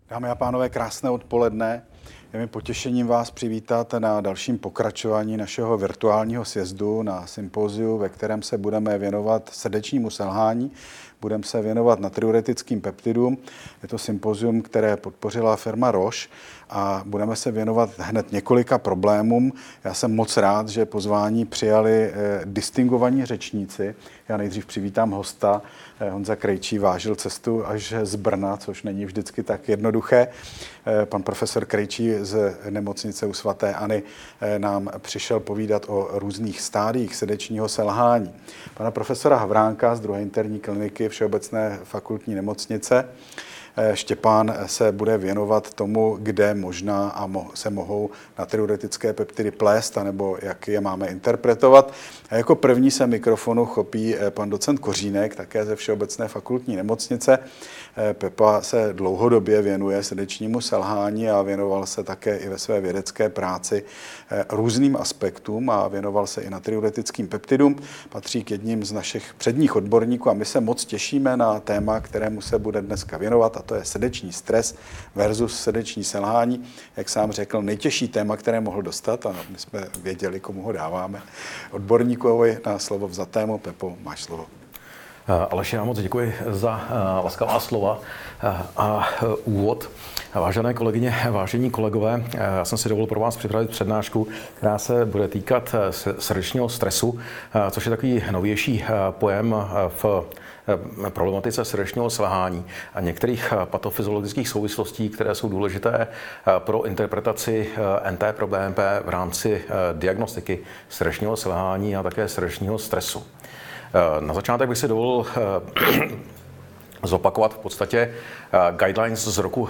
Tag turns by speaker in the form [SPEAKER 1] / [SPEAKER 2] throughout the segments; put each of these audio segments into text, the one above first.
[SPEAKER 1] Dámy a pánové, krásné odpoledne. Je mi potěšením vás přivítat na dalším pokračování našeho virtuálního sjezdu na sympóziu, ve kterém se budeme věnovat srdečnímu selhání, budeme se věnovat natriuretickým peptidům. Je to sympózium, které podpořila firma Roche a budeme se věnovat hned několika problémům. Já jsem moc rád, že pozvání přijali distingovaní řečníci. Já nejdřív přivítám hosta. Honza Krejčí vážil cestu až z Brna, což není vždycky tak jednoduché. Pan profesor Krejčí z nemocnice u svaté Anny nám přišel povídat o různých stádiích srdečního selhání. Pana profesora Havránka z druhé interní kliniky Všeobecné fakultní nemocnice. Štěpán se bude věnovat tomu, kde možná se mohou natriuretické peptidy plést, anebo jak je máme interpretovat. A jako první se mikrofonu chopí pan docent Kořínek, také ze Všeobecné fakultní nemocnice. Pepa se dlouhodobě věnuje srdečnímu selhání a věnoval se také i ve své vědecké práci různým aspektům a věnoval se i natriuretickým peptidům. Patří k jedním z našich předních odborníků a my se moc těšíme na téma, kterému se bude dneska věnovat, a to je srdeční stres versus srdeční selhání. Jak sám řekl, nejtěžší téma, které mohl dostat, a my jsme věděli, komu ho dáváme. Odborníkovi na slovo vzatému. Pepo, máš slovo.
[SPEAKER 2] Aleši, já moc děkuji za laskavá slova a úvod. Vážené kolegyně, vážení kolegové, já jsem si dovolil pro vás připravit přednášku, která se bude týkat srdečního stresu, což je takový novější pojem v problematice srdečního selhání a některých patofyziologických souvislostí, které jsou důležité pro interpretaci NT-proBNP v rámci diagnostiky srdečního selhání a také srdečního stresu. Na začátek bych si dovolil zopakovat v podstatě guidelines z roku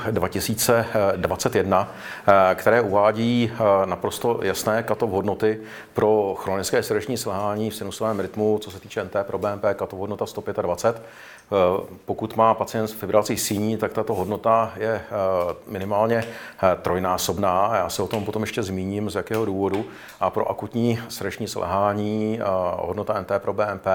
[SPEAKER 2] 2021, které uvádí naprosto jasné cut-off hodnoty pro chronické srdeční selhání v sinusovém rytmu, co se týče NT-proBNP, cut-off hodnota 125. Pokud má pacient s fibrilací síní, tak tato hodnota je minimálně trojnásobná. Já se o tom potom ještě zmíním, z jakého důvodu. A pro akutní srdeční selhání hodnota NT-proBNP,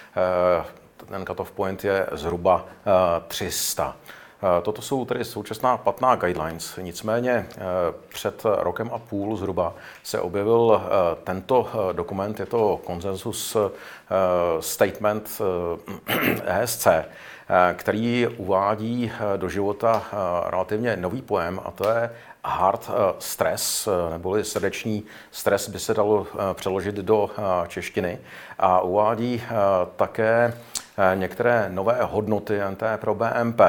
[SPEAKER 2] ten cut-off point je zhruba 300. Toto jsou tedy současná platná guidelines. Nicméně před rokem a půl zhruba se objevil tento dokument, je to Consensus Statement ESC, který uvádí do života relativně nový pojem, a to je heart stress, neboli srdeční stres by se dalo přeložit do češtiny, a uvádí také některé nové hodnoty NT-proBNP,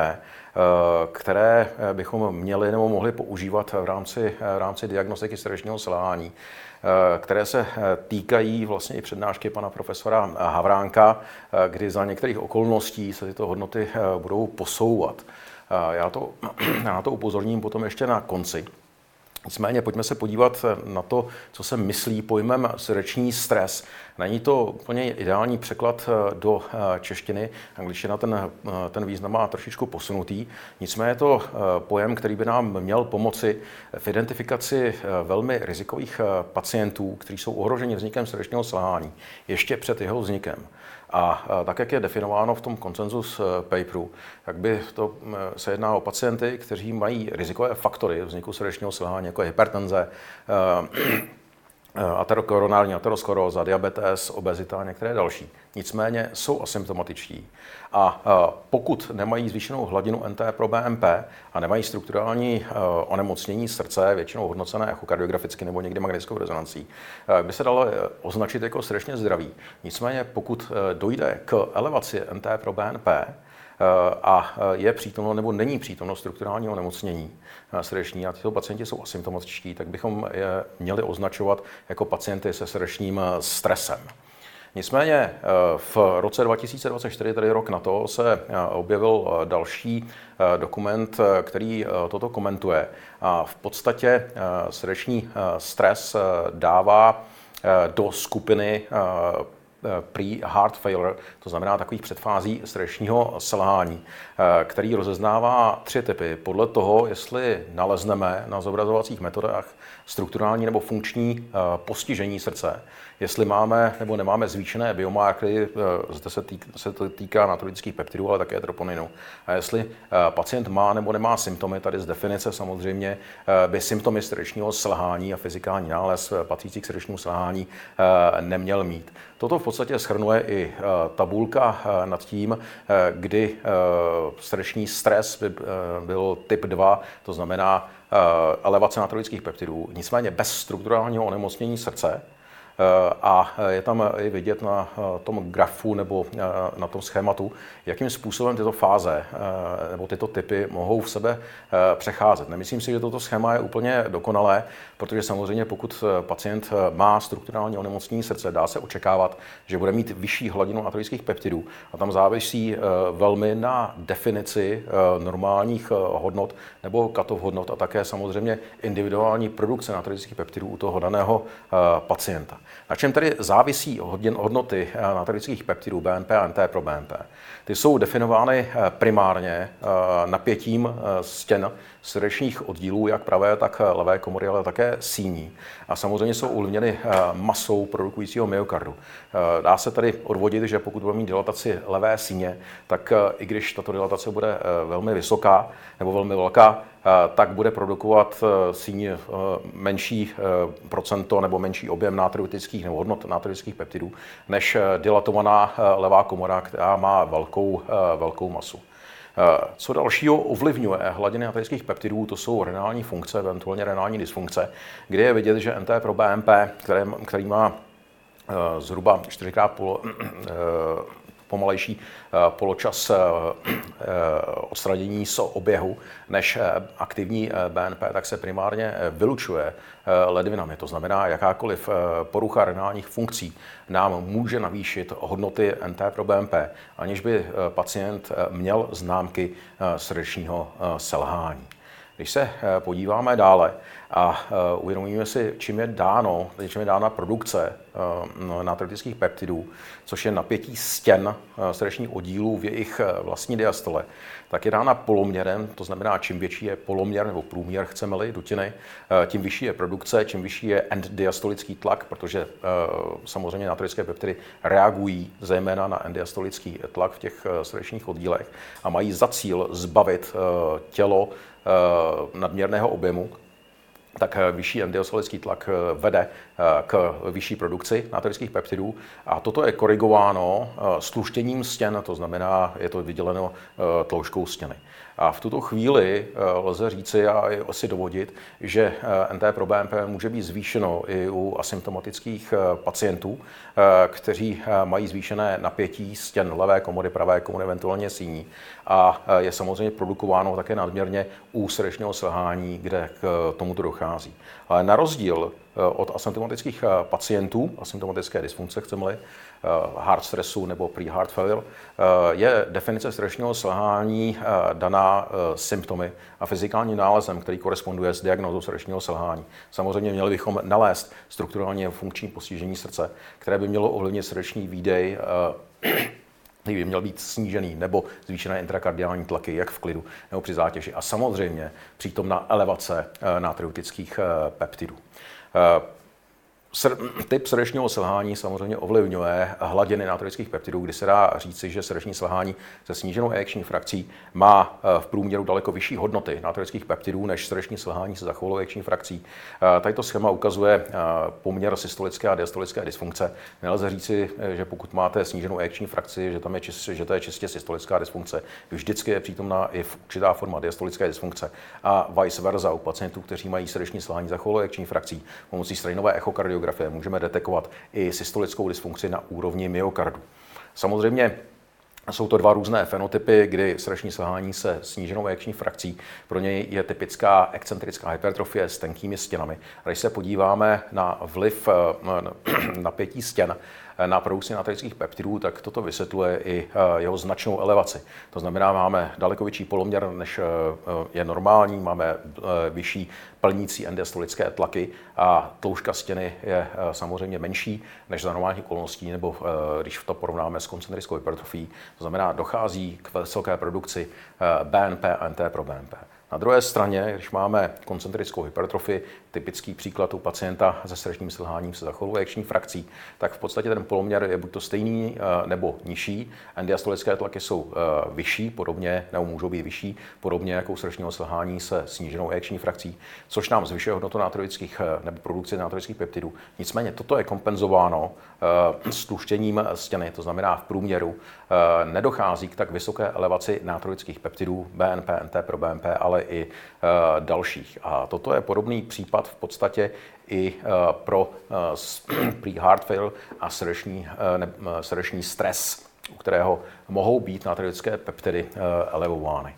[SPEAKER 2] které bychom měli nebo mohli používat v rámci diagnostiky srdečního selhání, které se týkají vlastně i přednášky pana profesora Havránka, kdy za některých okolností se tyto hodnoty budou posouvat. Já na to upozorním potom ještě na konci. Nicméně pojďme se podívat na to, co se myslí pojmem srdeční stres. Není to úplně ideální překlad do češtiny, angličtina ten význam má trošičku posunutý. Nicméně je to pojem, který by nám měl pomoci v identifikaci velmi rizikových pacientů, kteří jsou ohroženi vznikem srdečního selhání ještě před jeho vznikem. A tak, jak je definováno v tom konsenzus paperu, tak by to se jedná o pacienty, kteří mají rizikové faktory vzniku srdečního selhání, jako je hypertenze, aterokoronární ateroskleróza, diabetes, obezita a některé další. Nicméně jsou asymptomatičtí. A pokud nemají zvýšenou hladinu NT-proBNP a nemají strukturální onemocnění srdce, většinou hodnocené echokardiograficky nebo někdy magnetickou rezonancí, by se dalo označit jako srdečně zdravý. Nicméně pokud dojde k elevaci NT-proBNP a je přítomno nebo není přítomno strukturálního onemocnění srdeční a tyto pacienti jsou asymptomatičtí, tak bychom je měli označovat jako pacienty se srdečním stresem. Nicméně v roce 2024, tedy rok na to, se objevil další dokument, který toto komentuje. A v podstatě srdeční stres dává do skupiny pre-heart failure, to znamená takových předfází srdečního selhání, který rozeznává 3 typy podle toho, jestli nalezneme na zobrazovacích metodách strukturální nebo funkční postižení srdce, jestli máme nebo nemáme zvýšené biomarkery, zde se to týká natriuretických peptidů, ale také troponinu. A jestli pacient má nebo nemá symptomy, tady z definice samozřejmě by symptomy srdečního selhání a fyzikální nález patřící k srdečnímu selhání neměl mít. Toto v podstatě shrnuje i tabulka nad tím, kdy srdeční stres by byl typ 2, to znamená elevace natriuretických peptidů, nicméně bez strukturálního onemocnění srdce. A je tam i vidět na tom grafu nebo na tom schématu, jakým způsobem tyto fáze nebo tyto typy mohou v sebe přecházet. Nemyslím si, že toto schéma je úplně dokonalé, protože samozřejmě pokud pacient má strukturální onemocnění srdce, dá se očekávat, že bude mít vyšší hladinu natriuretických peptidů. A tam závisí velmi na definici normálních hodnot nebo cut-off hodnot a také samozřejmě individuální produkce natriuretických peptidů u toho daného pacienta. Na čem tedy závisí hodnoty natriuretických peptidů BNP a NT-proBNP? Ty jsou definovány primárně napětím stěn srdečních oddílů, jak pravé, tak levé komory, ale také síní. A samozřejmě jsou ovlivněny masou produkujícího myokardu. Dá se tedy odvodit, že pokud budeme mít dilataci levé síně, tak i když tato dilatace bude velmi vysoká nebo velmi velká, tak bude produkovat síň menší procento nebo menší objem natriuretických nebo hodnot natriuretických peptidů než dilatovaná levá komora, která má velkou masu. Co dalšího ovlivňuje hladiny natriuretických peptidů, to jsou renální funkce, eventuálně renální dysfunkce, kde je vidět, že NT-proBNP, který má zhruba 4x pomalejší poločas odstranění z oběhu než aktivní BNP, tak se primárně vylučuje ledvinami. To znamená, jakákoliv porucha renálních funkcí nám může navýšit hodnoty NT-proBNP, aniž by pacient měl známky srdečního selhání. Když se podíváme dále a uvědomíme si, čím je dána produkce natriuretických peptidů, což je napětí stěn srdečních oddílů v jejich vlastní diastole, tak je dána poloměrem, to znamená, čím větší je poloměr nebo průměr, chceme-li, dutiny, tím vyšší je produkce, čím vyšší je enddiastolický tlak, protože samozřejmě natriuretické peptidy reagují zejména na enddiastolický tlak v těch srdečních oddílech a mají za cíl zbavit tělo nadměrného objemu, tak vyšší enddiastolický tlak vede k vyšší produkci natriuretických peptidů a toto je korigováno stluštěním stěn, to znamená, je to vyděleno tloušťkou stěny. A v tuto chvíli lze říci a asi dovodit, že NT-proBNP může být zvýšeno i u asymptomatických pacientů, kteří mají zvýšené napětí stěn levé komory, pravé komory, eventuálně síní. A je samozřejmě produkováno také nadměrně u srdečního selhání, kde k tomuto dochází. Ale na rozdíl od asymptomatických pacientů, asymptomatické dysfunkce, chceme-li, heart stressu nebo pre-heart failure, je definice srdečního selhání daná symptomy a fyzikálním nálezem, který koresponduje s diagnózou srdečního selhání. Samozřejmě měli bychom nalézt strukturálně funkční postižení srdce, které by mělo ovlivnit srdeční výdej, který by měl být snížený nebo zvýšené intrakardiální tlaky, jak v klidu nebo při zátěži. A samozřejmě přítomná elevace natriuretických peptidů. Typ srdečního selhání samozřejmě ovlivňuje hladiny natriuretických peptidů, kdy se dá říci, že srdeční selhání se sníženou ejekční frakcí má v průměru daleko vyšší hodnoty natriuretických peptidů než srdeční selhání se zachovalou ejekční frakcí. Tato schéma ukazuje poměr systolické a diastolické dysfunkce. Nelze říci, že pokud máte sníženou ejekční frakci, že to je čistě systolická dysfunkce. Vždycky je přítomná i určitá forma diastolické dysfunkce a vice versa u pacientů, kteří mají srdeční selhání zachovalou ejekční frakcí. Pomocí strainové echokardiografie můžeme detekovat i systolickou dysfunkci na úrovni myokardu. Samozřejmě jsou to dva různé fenotypy, kdy srdeční selhání se sníženou ejekční frakcí. Pro něj je typická excentrická hypertrofie s tenkými stěnami. Když se podíváme na vliv napětí stěn na produkci natrických peptidů, tak toto vysvětluje i jeho značnou elevaci. To znamená, máme daleko větší poloměr, než je normální, máme vyšší plnící enddiastolické tlaky a tloušťka stěny je samozřejmě menší než za normálních okolností, nebo když to porovnáme s koncentrickou hypertrofií. To znamená, dochází k vysoké produkci BNP a NT-proBNP. Na druhé straně, když máme koncentrickou hypertrofii, typický příklad u pacienta se srdečním selháním se zachovou erekční frakcí, tak v podstatě ten poloměr je buď to stejný nebo nižší. Enddiastolické tlaky jsou vyšší, podobně, nebo můžou být vyšší, podobně jako u srdečního selhání se sníženou erekční frakcí, což nám zvyšuje hodnotu natriových nebo produkci natriových peptidů. Nicméně toto je kompenzováno stluštěním stěny, to znamená v průměru nedochází k tak vysoké elevaci natriových peptidů BNP, NT-proBNP, ale i dalších. A toto je podobný případ v podstatě i pro pre-heart failure a srdeční stres, u kterého mohou být natriové peptidy elevovány.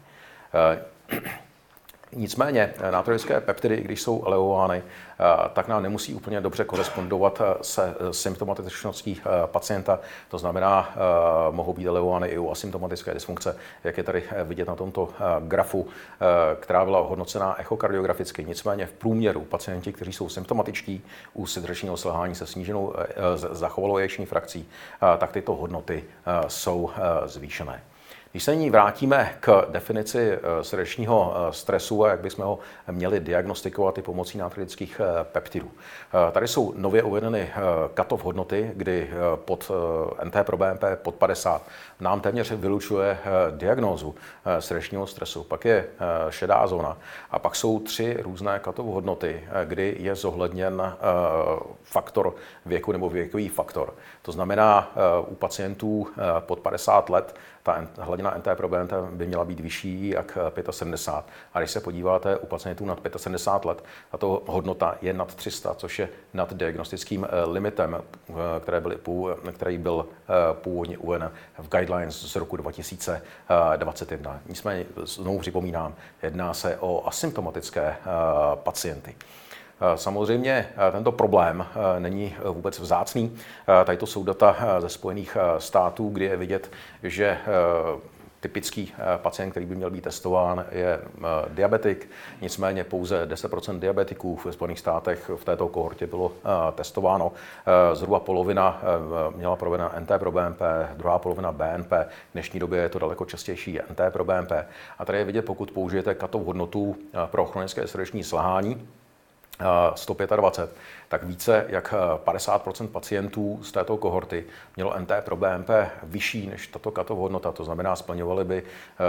[SPEAKER 2] Nicméně natriové peptidy, když jsou elevovány, tak nám nemusí úplně dobře korespondovat se symptomatičností pacienta. To znamená, mohou být elevovány i u asymptomatické dysfunkce, jak je tady vidět na tomto grafu, která byla hodnocená echokardiograficky. Nicméně v průměru pacienti, kteří jsou symptomatičtí u srdečního selhání se sníženou zachovalou erekční frakcí, tak tyto hodnoty jsou zvýšené. Když se nyní vrátíme k definici srdečního stresu a jak bychom ho měli diagnostikovat i pomocí natriových peptidů. Tady jsou nově uvedeny cut-off hodnoty, kdy pod NT-proBNP pod 50 nám téměř vylučuje diagnózu srdečního stresu. Pak je šedá zóna a pak jsou 3 různé cut-off hodnoty, kdy je zohledněn faktor věku nebo věkový faktor. To znamená, u pacientů pod 50 let ta hladina NT-proBNP by měla být vyšší jak 75. A když se podíváte u pacientů nad 75 let, tato hodnota je nad 300, což je nad diagnostickým limitem, který byl původně uveden v guidelines z roku 2021. Nicméně znovu připomínám, jedná se o asymptomatické pacienty. Samozřejmě tento problém není vůbec vzácný. Tady to jsou data ze Spojených států, kdy je vidět, že typický pacient, který by měl být testován, je diabetik. Nicméně pouze 10% diabetiků v Spojených státech v této kohortě bylo testováno. Zhruba polovina měla proveden NT-proBNP, druhá polovina BNP. V dnešní době je to daleko častější NT-proBNP. A tady je vidět, pokud použijete cut-off hodnotu pro chronické srdeční selhání, 125, tak více jak 50% pacientů z této kohorty mělo NT-proBNP vyšší než tato cut-off hodnota. To znamená, splňovaly by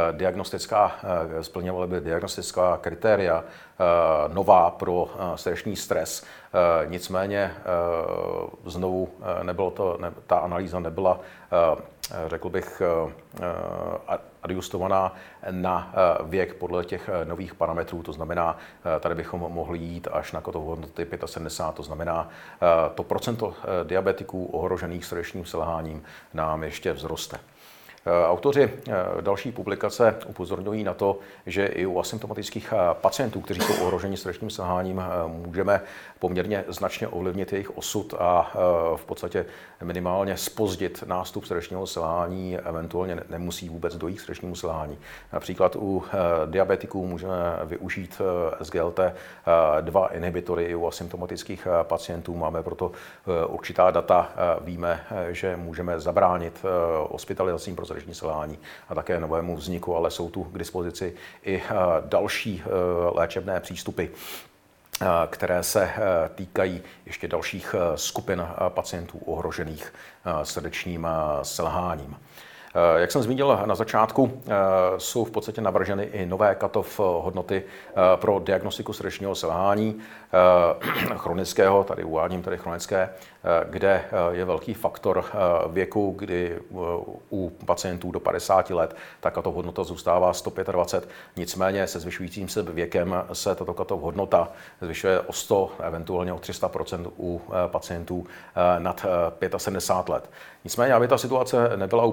[SPEAKER 2] diagnostická kritéria nová pro srdeční stres. Nicméně znovu ta analýza nebyla, řekl bych, adjustovaná na věk podle těch nových parametrů. To znamená, tady bychom mohli jít až na cut-off hodnoty 75. To znamená, to procento diabetiků ohrožených srdečním selháním nám ještě vzroste. Autoři další publikace upozorňují na to, že i u asymptomatických pacientů, kteří jsou ohroženi srdečním selháním, můžeme poměrně značně ovlivnit jejich osud a v podstatě minimálně zpozdit nástup srdečního selhání, eventuálně nemusí vůbec dojít k srdečnímu selhání. Například u diabetiků můžeme využít SGLT2 inhibitory i u asymptomatických pacientů. Máme proto určitá data, víme, že můžeme zabránit hospitalizacím pro srdeční selhání a také novému vzniku, ale jsou tu k dispozici i další léčebné přístupy, které se týkají ještě dalších skupin pacientů ohrožených srdečním selháním. Jak jsem zmínil na začátku, jsou v podstatě navrženy i nové cut-off hodnoty pro diagnostiku srdečního selhání chronického, tady uvádím tady chronické, kde je velký faktor věku, kdy u pacientů do 50 let ta cut-off hodnota zůstává 125, nicméně se zvyšujícím se věkem se tato cut-off hodnota zvyšuje o 100, eventuálně o 300% u pacientů nad 75 let. Nicméně, aby ta situace nebyla úplně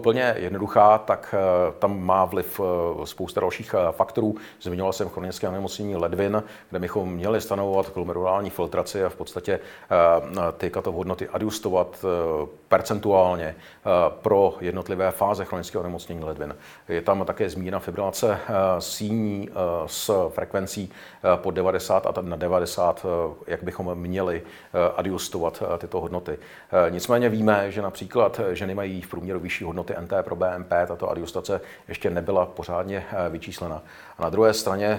[SPEAKER 2] jednoduchá, tak tam má vliv spousta dalších faktorů. Zmiňoval jsem chronické onemocnění ledvin, kde bychom měli stanovovat glomerulální filtraci a v podstatě ty katov hodnoty adjustovat percentuálně pro jednotlivé fáze chronického onemocnění ledvin. Je tam také zmíněna fibrilace síní s frekvencí pod 90 a na 90, jak bychom měli adjustovat tyto hodnoty. Nicméně víme, že například ženy mají v průměru vyšší hodnoty NT pro BNP, tato adjustace ještě nebyla pořádně vyčíslena. A na druhé straně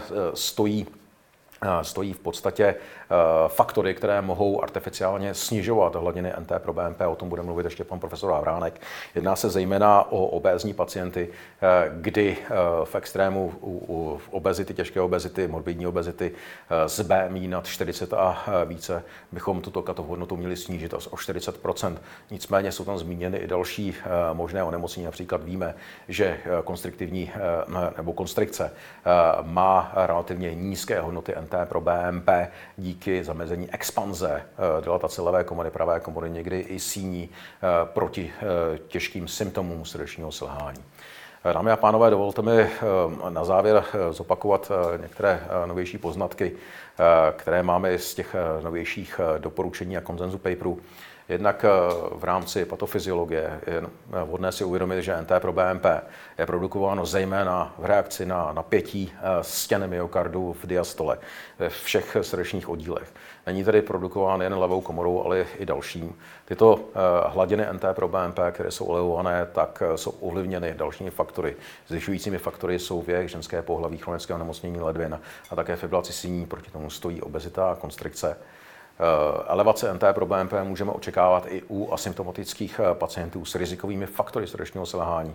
[SPEAKER 2] stojí v podstatě faktory, které mohou artificiálně snižovat hladiny NT pro BNP. O tom bude mluvit ještě pan profesor Havránek. Jedná se zejména o obézní pacienty, kdy v extrému u obezity, těžké obezity, morbidní obezity z BMI nad 40 a více bychom tuto katov hodnotu měli snížit o 40%. Nicméně jsou tam zmíněny i další možné onemocnění. Například víme, že konstriktivní nebo konstrikce má relativně nízké hodnoty NT pro BNP díky zamezení expanze dilatace levé komory, pravé komory, někdy i síní proti těžkým symptomům srdečního selhání. Dámy a pánové, dovolte mi na závěr zopakovat některé novější poznatky, které máme z těch novějších doporučení a konsenzu paperů. Jednak v rámci patofyziologie je vhodné si uvědomit, že NT pro BNP je produkováno zejména v reakci na napětí stěny myokardu v diastole, ve všech srdečních oddílech. Není tedy produkován jen levou komorou, ale i dalším. Tyto hladiny NT pro BNP, které jsou elevované, tak jsou ovlivněny dalšími faktory. Zvyšujícími faktory jsou věk, ženské pohlaví, chronické onemocnění ledvin a také fibrilace síní, proti tomu stojí obezita a konstrikce. Elevace NT pro BNP můžeme očekávat i u asymptomatických pacientů s rizikovými faktory srdečního selhání,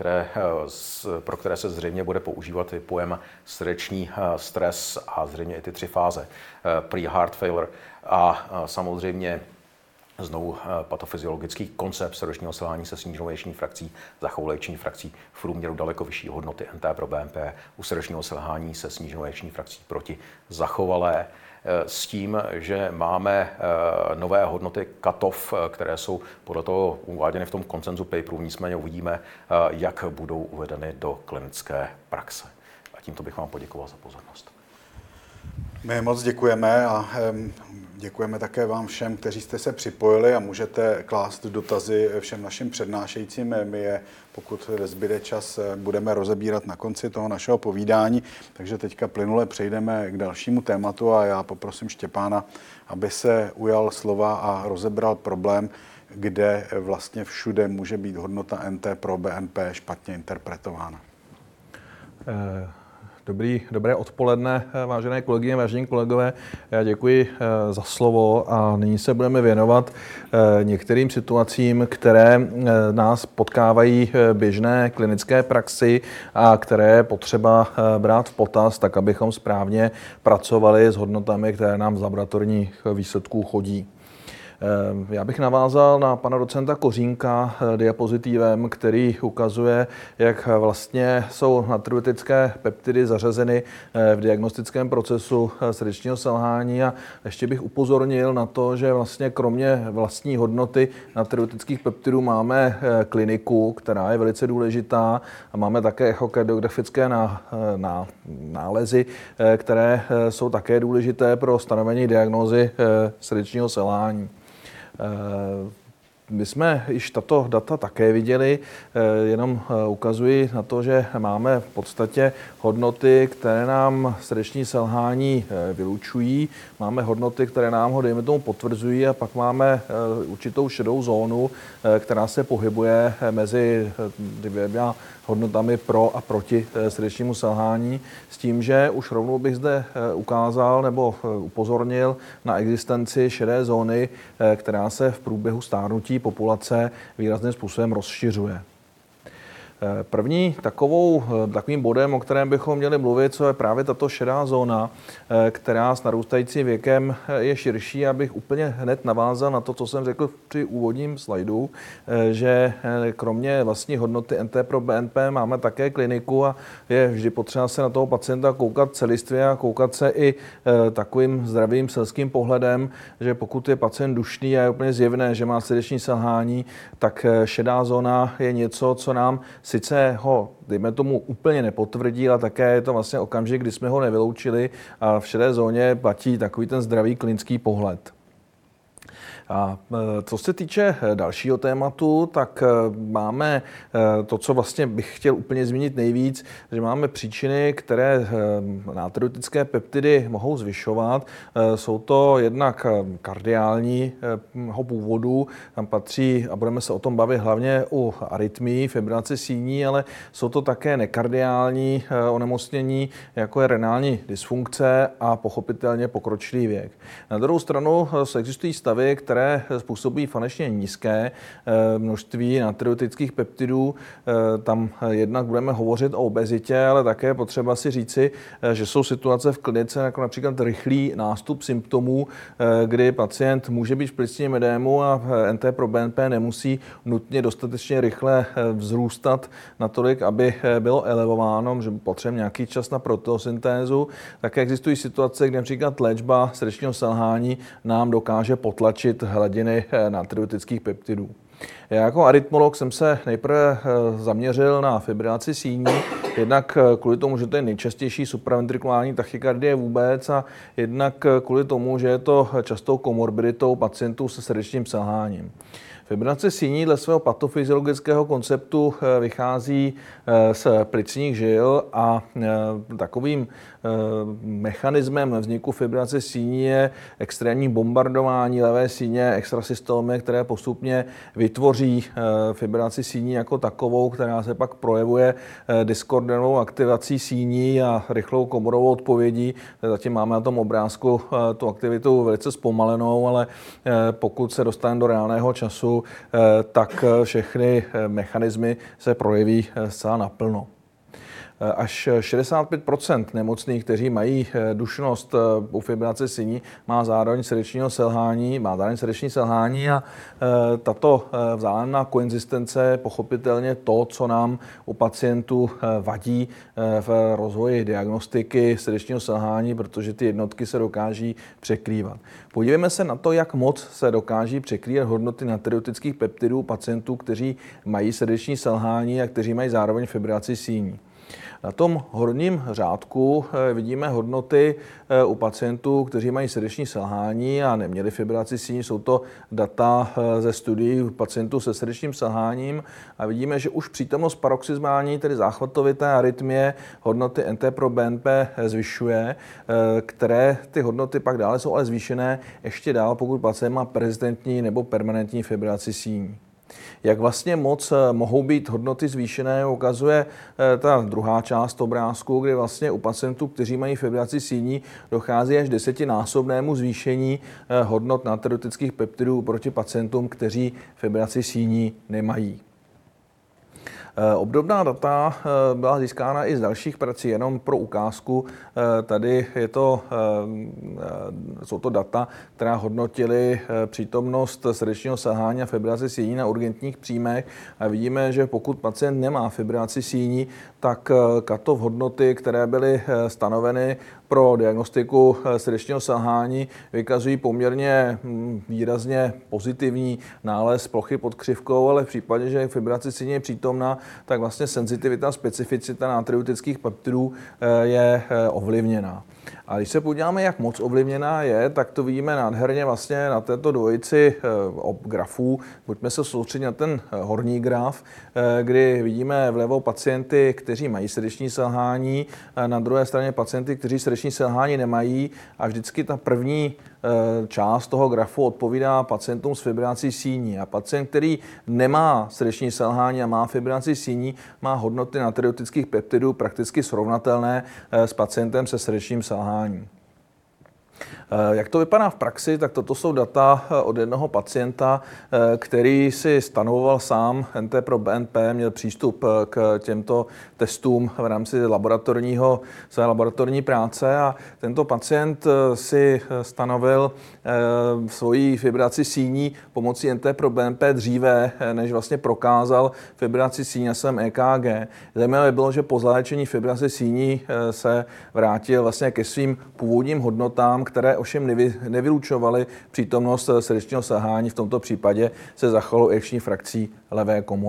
[SPEAKER 2] pro které se zřejmě bude používat i pojem srdeční stres a zřejmě i ty 3 fáze pre-heart failure a samozřejmě znovu patofyziologický koncept srdečního selhání se sníženou eječní frakcí, zachovou eječní frakcí v průměru daleko vyšší hodnoty NT pro BNP u srdečního selhání se sníženou eječní frakcí proti zachovalé, s tím, že máme nové hodnoty cutoff, které jsou podle toho uváděny v tom konsenzu paperu, nicméně uvidíme, jak budou uvedeny do klinické praxe. A tímto bych vám poděkoval za pozornost.
[SPEAKER 1] My moc děkujeme a děkujeme také vám všem, kteří jste se připojili a můžete klást dotazy všem našim přednášejícím. My je, pokud zbyde čas, budeme rozebírat na konci toho našeho povídání. Takže teďka plynule přejdeme k dalšímu tématu a já poprosím Štěpána, aby se ujal slova a rozebral problém, kde vlastně všude může být hodnota NT pro BNP špatně interpretována.
[SPEAKER 3] Dobré odpoledne, vážené kolegyně, vážení kolegové. Já děkuji za slovo a nyní se budeme věnovat některým situacím, které nás potkávají v běžné klinické praxi a které je potřeba brát v potaz, tak abychom správně pracovali s hodnotami, které nám z laboratorních výsledků chodí. Já bych navázal na pana docenta Kořínka diapozitivem, který ukazuje, jak vlastně jsou natriuetické peptidy zařazeny v diagnostickém procesu srdečního selhání a ještě bych upozornil na to, že vlastně kromě vlastní hodnoty natriuetických peptidů máme kliniku, která je velice důležitá a máme také echokardiografické nálezy, které jsou také důležité pro stanovení diagnózy srdečního selhání. My jsme již tato data také viděli, jenom ukazuji na to, že máme v podstatě hodnoty, které nám srdeční selhání vylučují, máme hodnoty, které nám ho, dejme tomu, potvrzují a pak máme určitou šedou zónu, která se pohybuje mezi dvěma hodnotami pro a proti srdečnímu selhání, s tím, že už rovnou bych zde ukázal nebo upozornil na existenci šedé zóny, která se v průběhu stárnutí populace výrazným způsobem rozšiřuje. Takovým bodem, o kterém bychom měli mluvit, co je právě tato šedá zóna, která s narůstajícím věkem je širší, abych úplně hned navázal na to, co jsem řekl při úvodním slajdu, že kromě vlastní hodnoty NT pro BNP máme také kliniku a je vždy potřeba se na toho pacienta koukat celistvě a koukat se i takovým zdravým selským pohledem, že pokud je pacient dušný a je úplně zjevné, že má srdeční selhání, tak šedá zóna je něco, co nám sice ho, dejme tomu, úplně nepotvrdí, ale také je to vlastně okamžik, kdy jsme ho nevyloučili a v šedé zóně platí takový ten zdravý klinický pohled. A co se týče dalšího tématu, tak máme to, co vlastně bych chtěl úplně zmínit nejvíc, že máme příčiny, které natriutické peptidy mohou zvyšovat. Jsou to jednak kardiálního původu, tam patří, a budeme se o tom bavit hlavně u arytmií, fibrilace síní, ale jsou to také nekardiální onemocnění, jako je renální dysfunkce a pochopitelně pokročilý věk. Na druhou stranu existují stavy, které způsobují falešně nízké množství natriutických peptidů. Tam jednak budeme hovořit o obezitě, ale také potřeba si říci, že jsou situace v klinice, jako například rychlý nástup symptomů, kdy pacient může být v plicním edému a NT-proBNP nemusí nutně dostatečně rychle vzrůstat natolik, aby bylo elevováno, že potřebujeme nějaký čas na proteosyntézu. Také existují situace, kdy například léčba srdečního selhání nám dokáže potlačit hladiny natriutických peptidů. Já jako arytmolog jsem se nejprve zaměřil na fibrilaci síní, jednak kvůli tomu, že to je nejčastější supraventrikulární tachykardie vůbec a jednak kvůli tomu, že je to častou komorbiditou pacientů se srdečním selháním. Fibrilace síní dle svého patofyziologického konceptu vychází z plicních žil a takovým mechanismem vzniku fibrilace síní je extrémní bombardování levé síně extrasystémy, které postupně vytvoří fibrilaci síní jako takovou, která se pak projevuje diskordionovou aktivací síní a rychlou komorovou odpovědí. Zatím máme na tom obrázku tu aktivitu velice zpomalenou, ale pokud se dostaneme do reálného času, tak všechny mechanismy se projeví zcela naplno. Až 65% nemocných, kteří mají dušnost u fibrilace síní, má zároveň srdeční selhání a tato vzájemná koexistence je pochopitelně to, co nám u pacientů vadí v rozvoji diagnostiky srdečního selhání, protože ty jednotky se dokáží překrývat. Podívejme se na to, jak moc se dokáží překrývat hodnoty natriutických peptidů pacientů, kteří mají srdeční selhání a kteří mají zároveň fibrilaci síní. Na tom horním řádku vidíme hodnoty u pacientů, kteří mají srdeční selhání a neměli fibrilaci síní. Jsou to data ze studií pacientů se srdečním selháním a vidíme, že už přítomnost paroxysmální, tedy záchvatovité arytmie, hodnoty NT-proBNP zvyšuje, které ty hodnoty pak dále jsou ale zvýšené ještě dál, pokud pacient má persistentní nebo permanentní fibrilaci síní. Jak vlastně moc mohou být hodnoty zvýšené, ukazuje ta druhá část obrázku, kdy vlastně u pacientů, kteří mají fibrilaci síní, dochází až 10násobnému zvýšení hodnot natriutických peptidů proti pacientům, kteří fibrilaci síní nemají. Obdobná data byla získána i z dalších prací, jenom pro ukázku. Tady jsou to data, která hodnotily přítomnost srdečního selhání a fibrilaci síní na urgentních příjmech a vidíme, že pokud pacient nemá fibrilaci síní, tak cut-off hodnoty, které byly stanoveny pro diagnostiku srdečního selhání, vykazují poměrně výrazně pozitivní nález plochy pod křivkou, ale v případě, že fibrilace síně je přítomná, tak vlastně senzitivita a specificita natriutických peptidů je ovlivněná. A když se podíváme, jak moc ovlivněná je, tak to vidíme nádherně vlastně na této dvojici grafů. Pojďme se soustředit na ten horní graf, kdy vidíme vlevo pacienty, kteří mají srdeční selhání, na druhé straně pacienty, kteří srdeční selhání nemají a vždycky ta první část toho grafu odpovídá pacientům s fibrilací síní. A pacient, který nemá srdeční selhání a má fibrilaci síní, má hodnoty natriutických peptidů prakticky srovnatelné s pacientem se srdečním selháním. Jak to vypadá v praxi, tak toto jsou data od jednoho pacienta, který si stanovoval sám NT-proBNP, měl přístup k těmto testům v rámci své laboratorní práce a tento pacient si stanovil svoji fibrilaci síní pomocí NT-proBNP dříve, než vlastně prokázal fibrilaci síní na svém EKG. Zajímavé bylo, že po zaléčení fibrilace síní se vrátil vlastně ke svým původním hodnotám, které ovšem nevylučovaly přítomnost srdečního selhání, v tomto případě se zachovalo ejekční frakcí levé komory.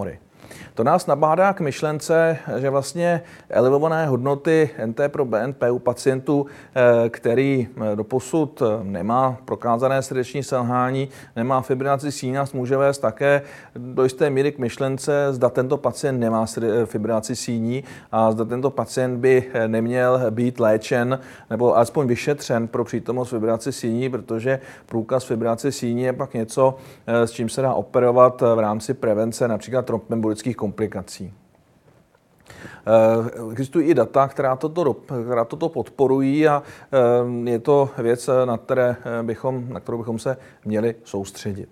[SPEAKER 3] To nás nabádá k myšlence, že vlastně elevované hodnoty NT pro BNP u pacientů, který doposud nemá prokázané srdeční selhání, nemá fibrilaci síní, nás může vést také do jisté míry k myšlence, zda tento pacient nemá fibrilaci síní a zda tento pacient by neměl být léčen nebo alespoň vyšetřen pro přítomnost fibrilace síní, protože průkaz fibrilace síní je pak něco, s čím se dá operovat v rámci prevence například trombembolických komplikací. Existují i data, která toto podporují a je to věc, na kterou bychom se měli soustředit.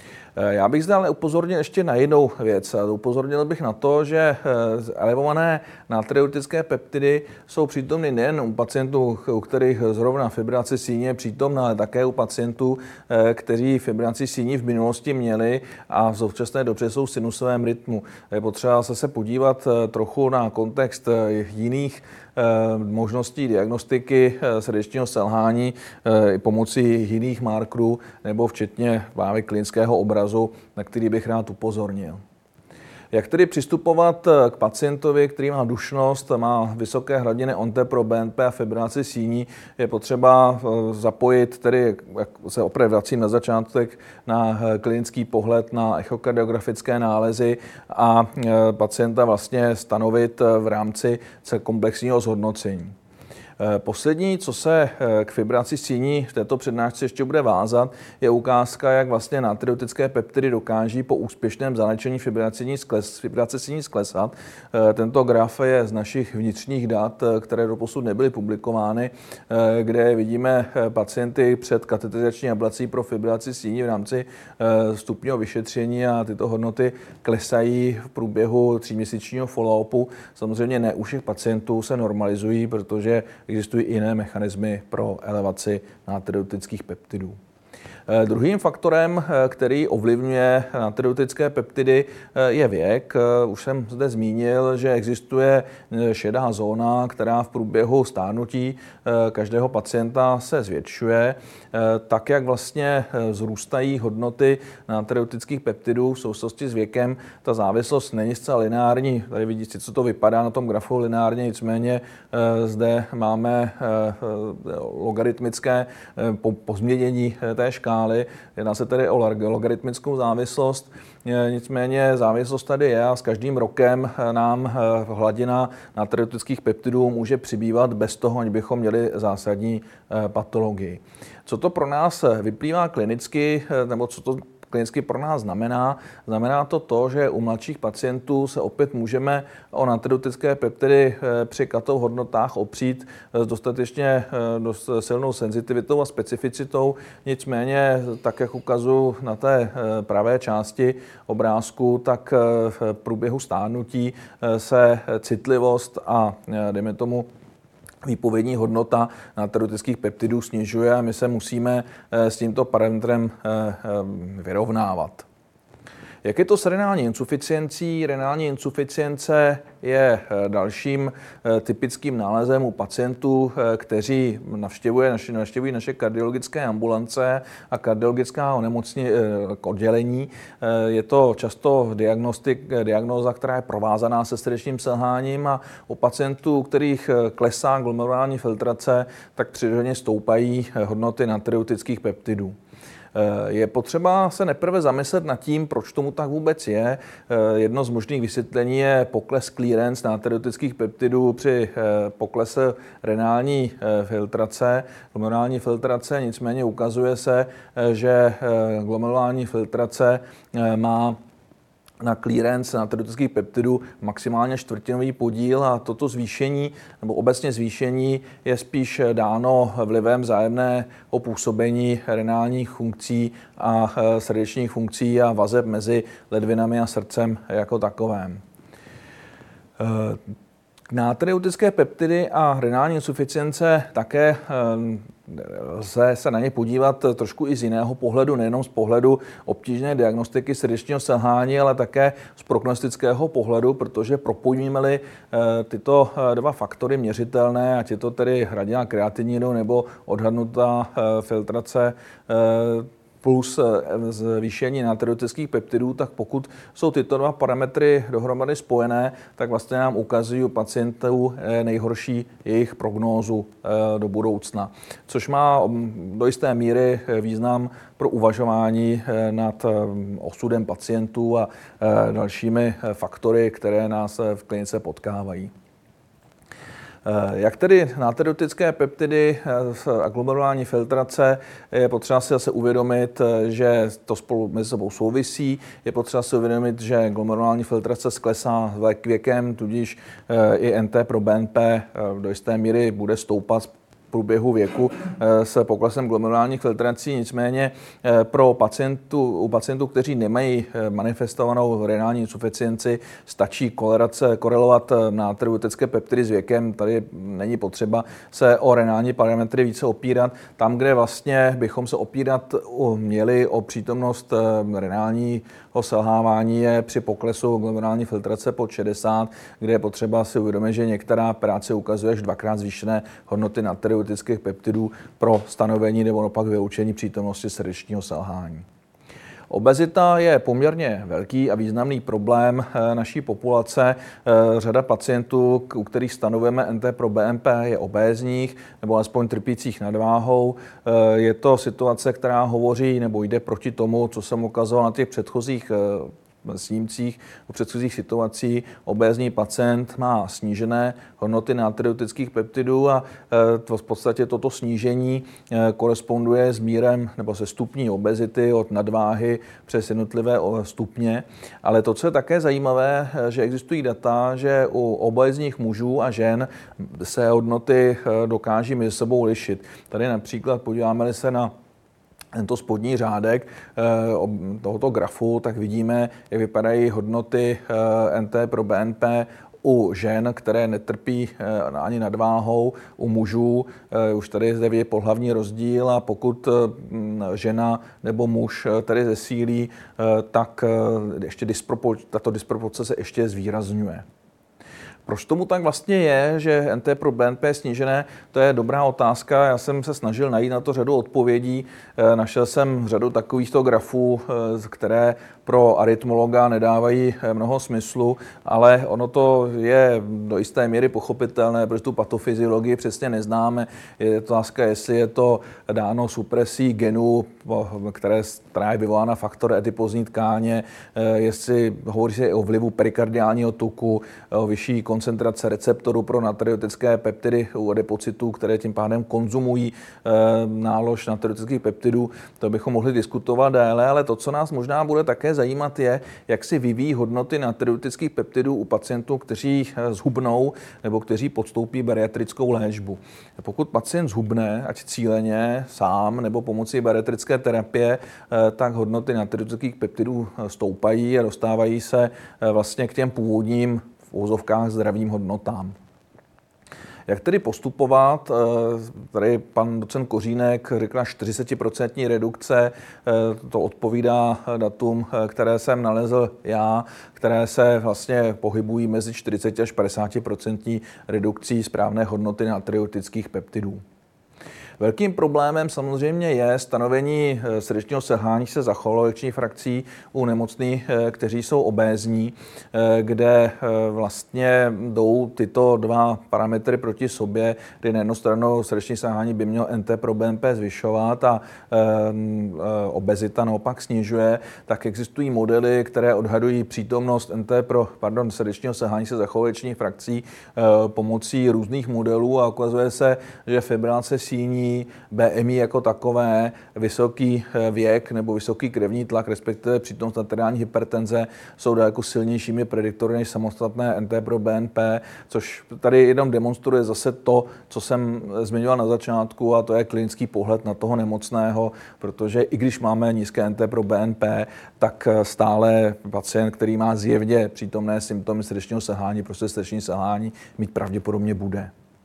[SPEAKER 3] Já bych zde ale upozornil ještě na jinou věc. Upozornil bych na to, že elevované natriuretické peptidy jsou přítomny nejen u pacientů, u kterých zrovna fibrilace síně je přítomná, ale také u pacientů, kteří fibrilaci síní v minulosti měli a v současné době jsou v sinusovém rytmu. Je potřeba se podívat trochu na kontext jiných možností diagnostiky srdečního selhání pomocí jiných markerů nebo včetně právě klinického obrazu, na který bych rád upozornil. Jak tedy přistupovat k pacientovi, který má dušnost, má vysoké hladiny NT-proBNP a fibrilaci síní, je potřeba zapojit, tedy, jak se opět vracím na začátek, na klinický pohled, na echokardiografické nálezy a pacienta vlastně stanovit v rámci komplexního zhodnocení. Poslední, co se k fibrilaci síní v této přednášce ještě bude vázat, je ukázka, jak vlastně natriuretické peptidy dokáží po úspěšném zaléčení fibrilace síní sklesat. Tento graf je z našich vnitřních dat, které doposud nebyly publikovány, kde vidíme pacienty před kateterizační ablací pro fibrilaci síní v rámci vstupního vyšetření a tyto hodnoty klesají v průběhu 3měsíčního follow-upu. Samozřejmě ne u všech pacientů se normalizují, protože existují jiné mechanismy pro elevaci natriuretických peptidů. Druhým faktorem, který ovlivňuje natriuretické peptidy, je věk. Už jsem zde zmínil, že existuje šedá zóna, která v průběhu stárnutí každého pacienta se zvětšuje. Tak, jak vlastně zrůstají hodnoty natriuretických peptidů v souvislosti s věkem, ta závislost není zcela lineární. Tady vidíte, co to vypadá na tom grafu lineárně, nicméně zde máme logaritmické pozměnění té škály. Jedná se tedy o logaritmickou závislost, nicméně závislost tady je a s každým rokem nám hladina natriuretických peptidů může přibývat bez toho, aniž bychom měli zásadní patologii. Co to pro nás vyplývá klinicky, nebo co to klinicky pro nás znamená? Znamená to, že u mladších pacientů se opět můžeme o natriuretické peptidy při katou hodnotách opřít s dostatečně silnou senzitivitou a specificitou. Nicméně, tak jak ukazuji na té pravé části obrázku, tak v průběhu stárnutí se citlivost a dejme tomu výpovědní hodnota natriuretických peptidů snižuje a my se musíme s tímto parametrem vyrovnávat. Jak je to s renální insuficiencí? Renální insuficience je dalším typickým nálezem u pacientů, kteří navštěvují naše kardiologické ambulance a kardiologická oddělení. Je to často diagnóza, která je provázaná se srdečním selháním a u pacientů, u kterých klesá glomerulární filtrace, tak přirozeně stoupají hodnoty natriuretických peptidů. Je potřeba se nejprve zamyslet nad tím, proč tomu tak vůbec je. Jedno z možných vysvětlení je pokles clearance natriuretických peptidů při poklese renální filtrace, glomerulární filtrace. Nicméně ukazuje se, že glomerulární filtrace má na clearance natriuretických peptidů maximálně čtvrtinový podíl a toto zvýšení nebo obecně zvýšení je spíš dáno vlivem vzájemného působení renálních funkcí a srdečních funkcí a vazeb mezi ledvinami a srdcem jako takovém. Natriuretické peptidy a renální insuficience také lze se na ně podívat trošku i z jiného pohledu, nejenom z pohledu obtížné diagnostiky srdečního selhání, ale také z prognostického pohledu, protože propojíme-li tyto dva faktory měřitelné, ať je to tedy hladina kreatininu nebo odhadnutá filtrace plus zvýšení natriutických peptidů, tak pokud jsou tyto dva parametry dohromady spojené, tak vlastně nám ukazují u pacientů nejhorší jejich prognózu do budoucna. Což má do jisté míry význam pro uvažování nad osudem pacientů a dalšími faktory, které nás v klinice potkávají. Jak tedy natriutické peptidy a glomerulární filtrace, je potřeba si zase uvědomit, že to spolu mezi sebou souvisí. Je potřeba si uvědomit, že glomerulární filtrace sklesá věkem, tudíž i NT-proBNP do jisté míry bude stoupat průběhu věku s poklesem glomerulárních filtrací. Nicméně u pacientů, kteří nemají manifestovanou renální insuficienci, stačí korelovat natriutické peptidy s věkem. Tady není potřeba se o renální parametry více opírat. Tam, kde vlastně bychom se opírat měli o přítomnost renálního selhávání, je při poklesu glomerulární filtrace pod 60, kde je potřeba si uvědomit, že některá práce ukazuje až 2x zvýšené hodnoty natriutických peptidů pro stanovení nebo naopak vyloučení přítomnosti srdečního selhání. Obezita je poměrně velký a významný problém naší populace. Řada pacientů, u kterých stanovujeme NT-proBNP, je obézních nebo alespoň trpících nadváhou. Je to situace, která hovoří nebo jde proti tomu, co jsem ukazoval na těch předchozích snímcích u předchozích situací. Obézní pacient má snížené hodnoty natriutických peptidů a v podstatě toto snížení koresponduje s mírem nebo se stupní obezity od nadváhy přes jednotlivé stupně. Ale to, co je také zajímavé, že existují data, že u obézních mužů a žen se hodnoty dokáží mezi sebou lišit. Tady například podíváme-li se na tento spodní řádek tohoto grafu, tak vidíme, jak vypadají hodnoty NT-proBNP u žen, které netrpí ani nadváhou, u mužů. Už tady zde je pohlavní rozdíl a pokud žena nebo muž tady zesílí, tak ještě tato disproporce se ještě zvýrazňuje. Proč tomu tak vlastně je, že NT-proBNP je snížené, to je dobrá otázka. Já jsem se snažil najít na to řadu odpovědí. Našel jsem řadu takovýchto grafů, které pro arytmologa nedávají mnoho smyslu, ale ono to je do jisté míry pochopitelné, protože tu patofyziologii přesně neznáme. Je otázka, jestli je to dáno supresí genů, která je vyvolána faktor adipózní tkáně, jestli hovoří se i o vlivu perikardiálního tuku, o vyšší koncentrace receptorů pro natriutické peptidy u adipocytů, které tím pádem konzumují nálož natriutických peptidů. To bychom mohli diskutovat déle, ale to, co nás možná bude také zajímat, je, jak si vyvíjí hodnoty natriutických peptidů u pacientů, kteří zhubnou nebo kteří podstoupí bariatrickou léčbu. Pokud pacient zhubne, ať cíleně sám nebo pomocí bariatrické terapie, tak hodnoty natriutických peptidů stoupají a dostávají se vlastně k těm původním v uvozovkách zdravým hodnotám. Jak tedy postupovat? Tady pan docent Kořínek řekl 40% redukce, to odpovídá datům, které jsem nalezl já, které se vlastně pohybují mezi 40 až 50% redukcí správné hodnoty natriutických peptidů. Velkým problémem samozřejmě je stanovení srdečního selhání se zachovaloleční frakcí u nemocných, kteří jsou obézní, kde vlastně jdou tyto dva parametry proti sobě, kdy na jednu stranu srdeční selhání by mělo NT-proBNP zvyšovat a obezita naopak snižuje, tak existují modely, které odhadují přítomnost srdečního selhání se zachovaloleční frakcí pomocí různých modelů a ukazuje se, že fibrilace síní, BMI jako takové, vysoký věk nebo vysoký krevní tlak, respektive přítomnost arteriální hypertenze, jsou daleko silnějšími prediktory než samostatné NT-proBNP, což tady jenom demonstruje zase to, co jsem zmiňoval na začátku, a to je klinický pohled na toho nemocného, protože i když máme nízké NT-proBNP, tak stále pacient, který má zjevně přítomné symptomy srdečního selhání, prostě srdeční selhání, mít pravděpodobně bude.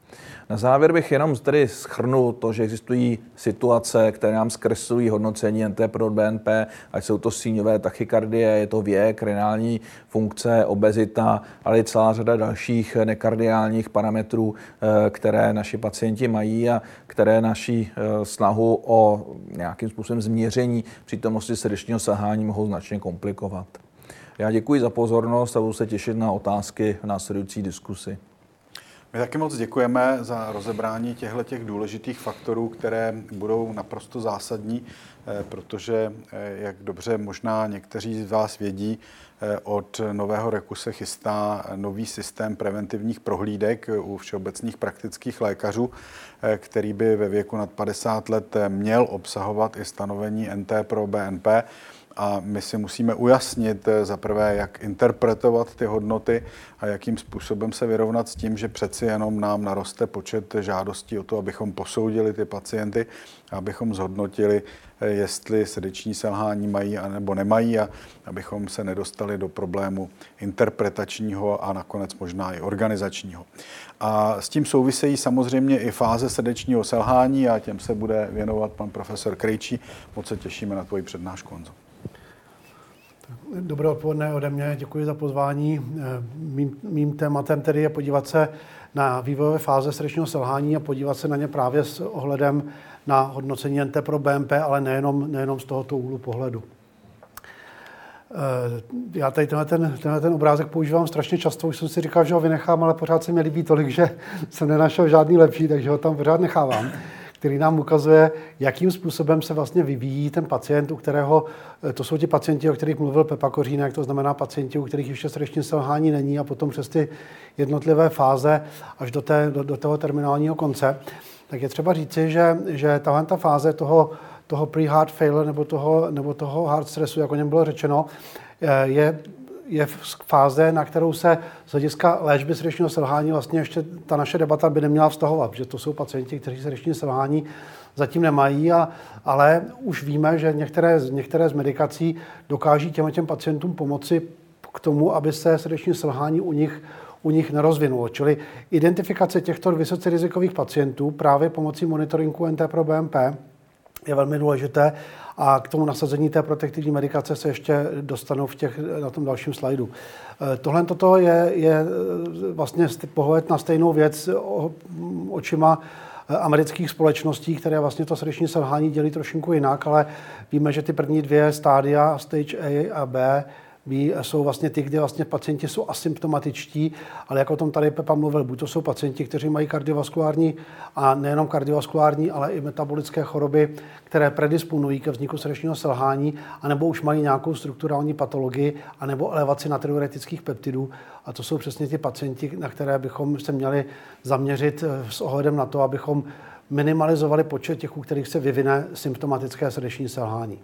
[SPEAKER 3] Na závěr bych jenom tedy shrnul to, že existují situace, které nám zkreslují hodnocení NT-proBNP, ať jsou to síňové tachykardie, je to věk, renální funkce, obezita, ale i celá řada dalších nekardiálních parametrů, které naši pacienti mají a které naši snahu o nějakým způsobem změření přítomnosti srdečního selhání mohou značně komplikovat. Já děkuji za pozornost a budu se těšit na otázky v následující diskusi.
[SPEAKER 1] My taky moc děkujeme za rozebrání těchto důležitých faktorů, které budou naprosto zásadní, protože, jak dobře možná někteří z vás vědí, od nového roku se chystá nový systém preventivních prohlídek u všeobecných praktických lékařů, který by ve věku nad 50 let měl obsahovat i stanovení NT-proBNP. A my si musíme ujasnit za prvé, jak interpretovat ty hodnoty a jakým způsobem se vyrovnat s tím, že přeci jenom nám naroste počet žádostí o to, abychom posoudili ty pacienty, abychom zhodnotili, jestli srdeční selhání mají nebo nemají a abychom se nedostali do problému interpretačního a nakonec možná i organizačního. A s tím souvisejí samozřejmě i fáze srdečního selhání a těm se bude věnovat pan profesor Krejčí. Moc se těšíme na tvoji přednášku, Honzo.
[SPEAKER 4] Dobré odpoledne ode mě, děkuji za pozvání. Mým tématem tedy je podívat se na vývojové fáze srdečního selhání a podívat se na ně právě s ohledem na hodnocení NT-proBNP, ale nejenom z tohoto úhlu pohledu. Já tady tenhle ten obrázek používám strašně často, už jsem si říkal, že ho vynechám, ale pořád se mi líbí tolik, že jsem nenašel žádný lepší, takže ho tam pořád nechávám, který nám ukazuje, jakým způsobem se vlastně vyvíjí ten pacient, u kterého, to jsou ti pacienti, o kterých mluvil Pepa Kořínek, to znamená pacienti, u kterých ještě srdeční selhání není a potom přes ty jednotlivé fáze až do toho terminálního konce. Tak je třeba říci, že tahle fáze toho pre-heart failure nebo toho heart stressu, jak o něm bylo řečeno, je fáze, na kterou se z hlediska léčby srdečního selhání vlastně ještě ta naše debata by neměla vztahovat, že to jsou pacienti, kteří srdeční selhání zatím nemají, ale už víme, že některé z medikací dokáží těm pacientům pomoci k tomu, aby se srdeční selhání u nich nerozvinulo. Čili identifikace těchto vysoce rizikových pacientů právě pomocí monitoringu NT-proBNP je velmi důležité a k tomu nasazení té protektivní medikace se ještě dostanu na tom dalším slajdu. Tohle toto je vlastně pohled na stejnou věc očima amerických společností, které vlastně to srdeční selhání dělí trošinku jinak, ale víme, že ty první dvě stádia, stage A a B, jsou vlastně ty, kde vlastně pacienti jsou asymptomatičtí, ale jako o tom tady Pepa mluvil, buď to jsou pacienti, kteří mají kardiovaskulární a nejenom kardiovaskulární, ale i metabolické choroby, které predisponují ke vzniku srdečního selhání, anebo už mají nějakou strukturální patologii, anebo elevaci natriuretických peptidů. A to jsou přesně ty pacienti, na které bychom se měli zaměřit s ohledem na to, abychom minimalizovali počet těch, u kterých se vyvine symptomatické srdeční selhání.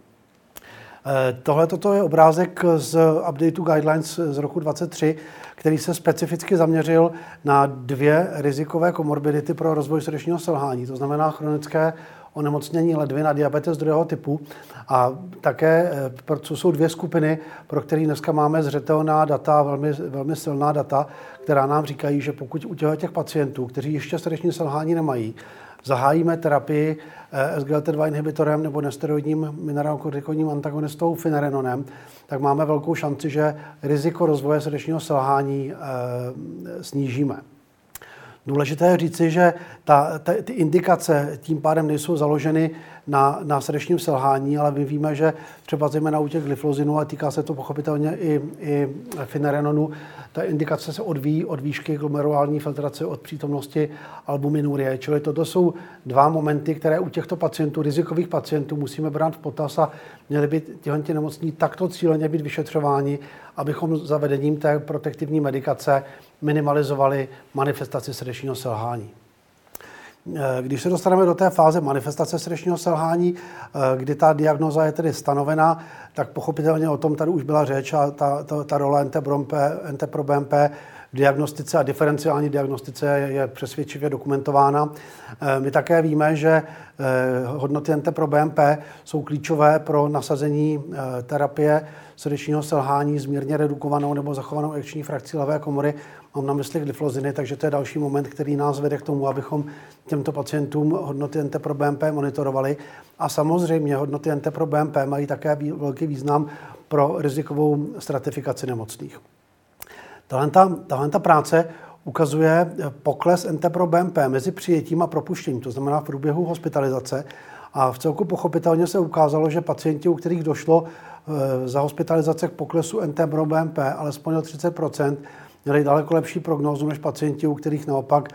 [SPEAKER 4] Toto je obrázek z updateu guidelines z roku 2023, který se specificky zaměřil na 2 rizikové komorbidity pro rozvoj srdečního selhání, to znamená chronické onemocnění ledvin a diabetes druhého typu. A také co jsou 2 skupiny, pro které dneska máme zřetelná data, velmi silná data, která nám říkají, že pokud u těch pacientů, kteří ještě srdeční selhání nemají, zahájíme terapii SGLT2 inhibitorem nebo nesteroidním mineralokortikoidním antagonistou finerenonem, tak máme velkou šanci, že riziko rozvoje srdečního selhání snížíme. Důležité je říci, že ty indikace tím pádem nejsou založeny na srdečním selhání, ale my víme, že třeba zejména u těch glyflozinů, a týká se to pochopitelně i finerenonu, ta indikace se odvíjí od výšky glomerulální filtrace, od přítomnosti albuminurie. Čili toto jsou 2 momenty, které u těchto pacientů, rizikových pacientů, musíme brát v potaz a měli by ti nemocní takto cíleně být vyšetřováni, abychom zavedením té protektivní medikace minimalizovali manifestaci srdečního selhání. Když se dostaneme do té fáze manifestace srdečního selhání, kdy ta diagnóza je tedy stanovena, tak pochopitelně o tom tady už byla řeč a ta role NT-proBNP v diagnostice a diferenciální diagnostice je přesvědčivě dokumentována. My také víme, že hodnoty NT-proBNP jsou klíčové pro nasazení terapie srdečního selhání s mírně redukovanou nebo zachovanou ekční frakcí levé komory. Mám na mysli glyfloziny, takže to je další moment, který nás vede k tomu, abychom těmto pacientům hodnoty NT-proBNP monitorovali. A samozřejmě hodnoty NT-proBNP mají také velký význam pro rizikovou stratifikaci nemocných. Tahle práce ukazuje pokles NT-proBNP mezi přijetím a propuštěním, to znamená v průběhu hospitalizace. A v celku pochopitelně se ukázalo, že pacienti, u kterých došlo za hospitalizace k poklesu NT-proBNP alespoň o 30%, měli daleko lepší prognózu než pacienti, u kterých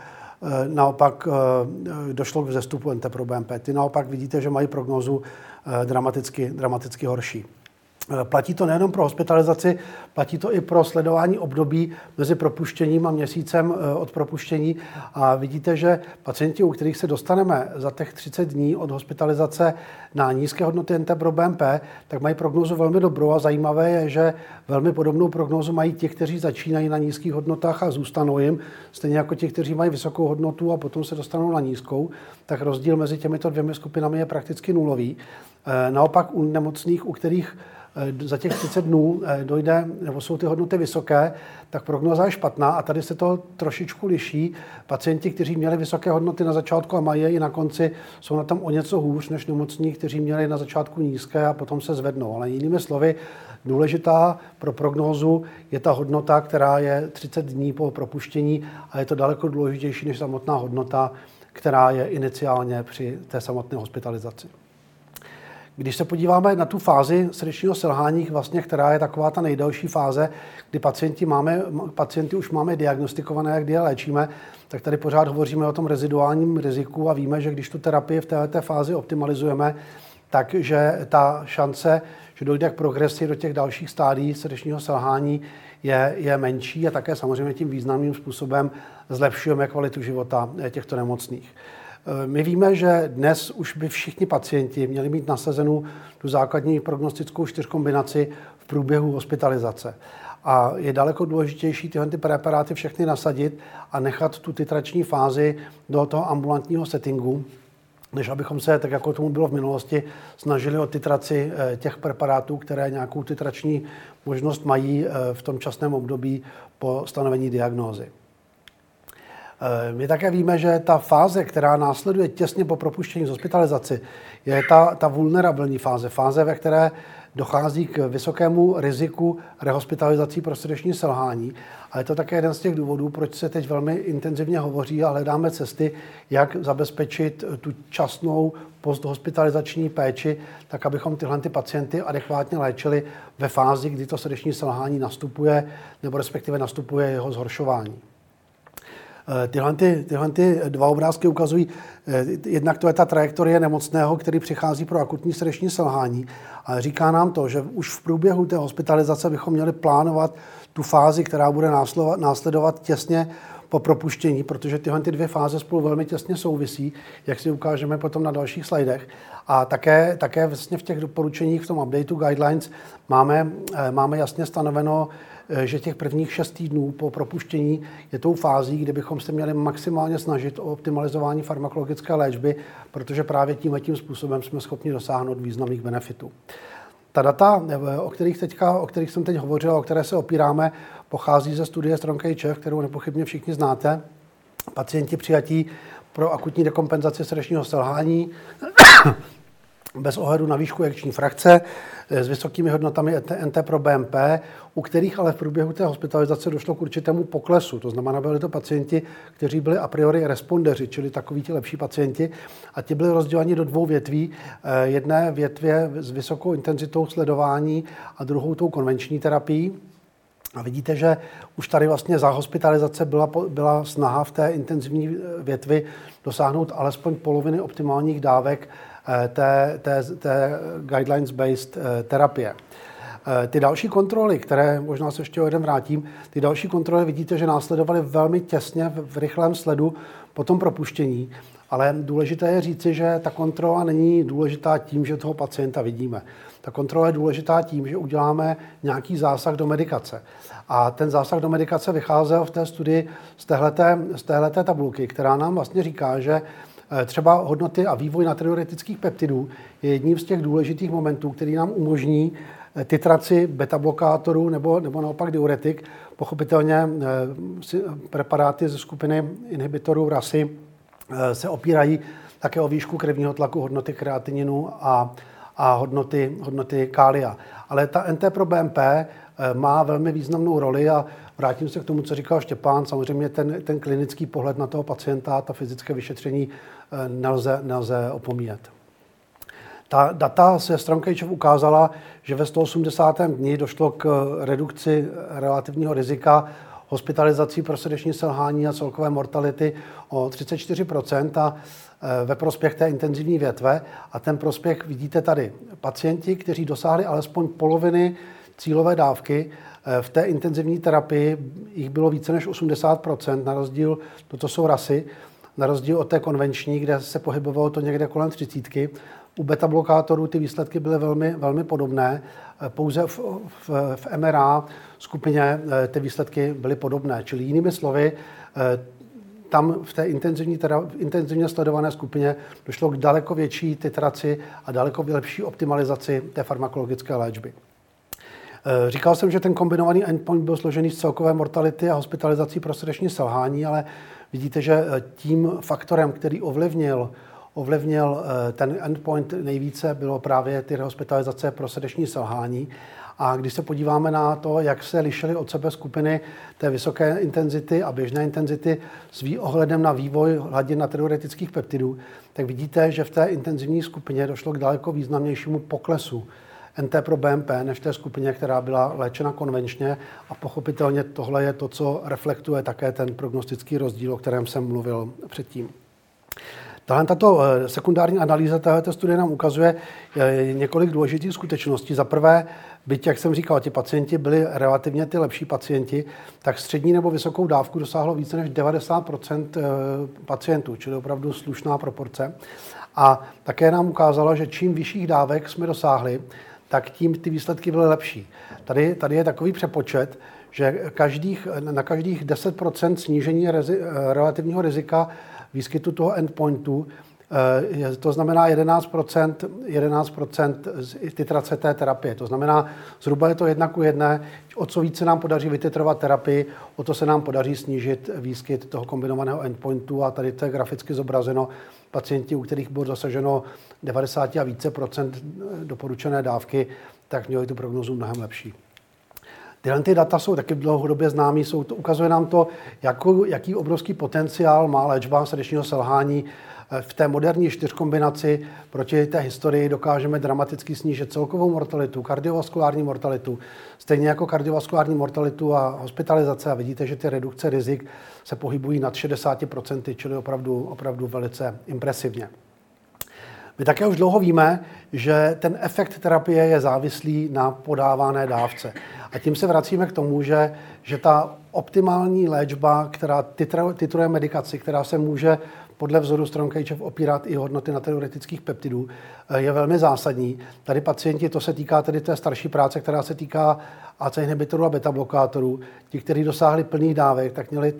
[SPEAKER 4] naopak došlo k vzestupu NT-proBNP. Ty naopak vidíte, že mají prognózu dramaticky horší. Platí to nejenom pro hospitalizaci, platí to i pro sledování období mezi propuštěním a měsícem od propuštění. A vidíte, že pacienti, u kterých se dostaneme za těch 30 dní od hospitalizace na nízké hodnoty NT-proBNP, tak mají prognózu velmi dobrou a zajímavé je, že velmi podobnou prognózu mají ti, kteří začínají na nízkých hodnotách a zůstanou jim, stejně jako ti, kteří mají vysokou hodnotu a potom se dostanou na nízkou, tak rozdíl mezi těmito dvěmi skupinami je prakticky nulový. Naopak u nemocných, u kterých za těch 30 dnů dojde, nebo jsou ty hodnoty vysoké, tak prognóza je špatná a tady se to trošičku liší. Pacienti, kteří měli vysoké hodnoty na začátku a mají je i na konci, jsou na tom o něco hůř než nemocní, kteří měli na začátku nízké a potom se zvednou. Ale jinými slovy, důležitá pro prognózu je ta hodnota, která je 30 dní po propuštění a je to daleko důležitější než samotná hodnota, která je iniciálně při té samotné hospitalizaci. Když se podíváme na tu fázi srdečního selhání, vlastně, která je taková ta nejdelší fáze, kdy pacienty už máme diagnostikované, kdy je léčíme, tak tady pořád hovoříme o tom reziduálním riziku a víme, že když tu terapii v této fázi optimalizujeme, takže ta šance, že dojde k progresi do těch dalších stádií srdečního selhání, je menší a také samozřejmě tím významným způsobem zlepšujeme kvalitu života těchto nemocných. My víme, že dnes už by všichni pacienti měli mít nasazenou tu základní prognostickou čtyřkombinaci v průběhu hospitalizace. A je daleko důležitější tyhle preparáty všechny nasadit a nechat tu titrační fázi do toho ambulantního settingu, než abychom se, tak jako tomu bylo v minulosti, snažili o titraci těch preparátů, které nějakou titrační možnost mají v tom časném období po stanovení diagnózy. My také víme, že ta fáze, která následuje těsně po propuštění z hospitalizaci, je ta vulnerabilní fáze, ve které dochází k vysokému riziku rehospitalizací pro srdeční selhání. A je to také jeden z těch důvodů, proč se teď velmi intenzivně hovoří a hledáme cesty, jak zabezpečit tu časnou posthospitalizační péči, tak abychom tyhle pacienty adekvátně léčili ve fázi, kdy to srdeční selhání nastupuje, nebo respektive nastupuje jeho zhoršování. Tyhle dva obrázky ukazují, jednak to je ta trajektorie nemocného, který přichází pro akutní srdeční selhání. A říká nám to, že už v průběhu té hospitalizace bychom měli plánovat tu fázi, která bude následovat těsně po propuštění, protože tyhle dvě fáze spolu velmi těsně souvisí, jak si ukážeme potom na dalších slajdech. A také vlastně v těch doporučeních v tom updateu guidelines máme jasně stanoveno, že těch prvních 6 týdnů po propuštění je tou fází, kde bychom se měli maximálně snažit o optimalizování farmakologické léčby, protože právě tímhletím způsobem jsme schopni dosáhnout významných benefitů. Ta data, o kterých jsem teď hovořil, o které se opíráme, pochází ze studie StrongHF, kterou nepochybně všichni znáte. Pacienti přijatí pro akutní dekompenzaci srdečního selhání bez ohledu na výšku ekční frakce, s vysokými hodnotami NT-proBNP, u kterých ale v průběhu té hospitalizace došlo k určitému poklesu. To znamená, byli to pacienti, kteří byli a priori respondeři, čili takoví ti lepší pacienti. A ti byli rozděleni do 2 větví. Jedné větvě s vysokou intenzitou sledování a druhou tou konvenční terapií. A vidíte, že už tady vlastně za hospitalizace byla snaha v té intenzivní větvi dosáhnout alespoň poloviny optimálních dávek té guidelines-based terapie. Ty další kontroly, které možná se ještě o jeden vrátím, ty další kontroly vidíte, že následovaly velmi těsně v rychlém sledu po tom propuštění. Ale důležité je říci, že ta kontrola není důležitá tím, že toho pacienta vidíme. Ta kontrola je důležitá tím, že uděláme nějaký zásah do medikace. A ten zásah do medikace vycházel v té studii z téhleté tabulky, která nám vlastně říká, že třeba hodnoty a vývoj natriuretických peptidů je jedním z těch důležitých momentů, který nám umožní titraci beta-blokátorů nebo naopak diuretik. Pochopitelně preparáty ze skupiny inhibitorů RASy se opírají také o výšku krevního tlaku, hodnoty kreatininu a hodnoty kália. Ale ta NT-proBNP má velmi významnou roli a vrátím se k tomu, co říkal Štěpán. Samozřejmě ten klinický pohled na toho pacienta, ta fyzické vyšetření nelze opomíjet. Ta data se Strong-Cage ukázala, že ve 180. dni došlo k redukci relativního rizika hospitalizací pro srdeční selhání a celkové mortality o 34% a ve prospěch té intenzivní větve. A ten prospěch vidíte tady. Pacienti, kteří dosáhli alespoň poloviny cílové dávky, v té intenzivní terapii jich bylo více než 80%, na rozdíl, toto jsou RASy, na rozdíl od té konvenční, kde se pohybovalo to někde kolem 30. U beta-blokátorů ty výsledky byly velmi, velmi podobné. Pouze v MRA skupině ty výsledky byly podobné. Čili jinými slovy, tam v té intenzivně sledované skupině došlo k daleko větší titraci a daleko lepší optimalizaci té farmakologické léčby. Říkal jsem, že ten kombinovaný endpoint byl složený z celkové mortality a hospitalizací pro srdeční selhání, ale vidíte, že tím faktorem, který ovlivnil ten endpoint nejvíce, bylo právě ty hospitalizace pro srdeční selhání. A když se podíváme na to, jak se lišily od sebe skupiny té vysoké intenzity a běžné intenzity s ohledem na vývoj hladin natriuretických peptidů, tak vidíte, že v té intenzivní skupině došlo k daleko významnějšímu poklesu NT-proBNP než v té skupině, která byla léčena konvenčně. A pochopitelně tohle je to, co reflektuje také ten prognostický rozdíl, o kterém jsem mluvil předtím. Tato sekundární analýza této studie nám ukazuje několik důležitých skutečností. Za prvé, byť, jak jsem říkal, ti pacienti byli relativně ty lepší pacienti, tak střední nebo vysokou dávku dosáhlo více než 90% pacientů, čili opravdu slušná proporce. A také nám ukázalo, že čím vyšších dávek jsme dosáhli, tak tím ty výsledky byly lepší. Tady je takový přepočet, že na každých 10% snížení relativního rizika výskytu toho endpointu, to znamená 11% titrace té terapie. To znamená, zhruba je to 1:1. O co více nám podaří vytitrovat terapii, o to se nám podaří snížit výskyt toho kombinovaného endpointu. A tady to je graficky zobrazeno pacienti, u kterých bylo dosaženo 90 a více procent doporučené dávky, tak měli tu prognózu mnohem lepší. Tyhle ty data jsou taky dlouhodobě známý, ukazuje nám to, jaký obrovský potenciál má léčba srdečního selhání. V té moderní 4kombinaci proti té historii dokážeme dramaticky snížit celkovou mortalitu, kardiovaskulární mortalitu, stejně jako kardiovaskulární mortalitu a hospitalizace. A vidíte, že ty redukce rizik se pohybují nad 60%, čili opravdu velice impresivně. My také už dlouho víme, že ten efekt terapie je závislý na podávané dávce. A tím se vracíme k tomu, že ta optimální léčba, která titruje medikaci, která se může podle vzoru Strong-Cage opírat i hodnoty natriuretických peptidů, je velmi zásadní. Tady pacienti, to se týká tedy té starší práce, která se týká AC inhibitorů a beta-blokátorů. Ti, kteří dosáhli plných dávek, tak měli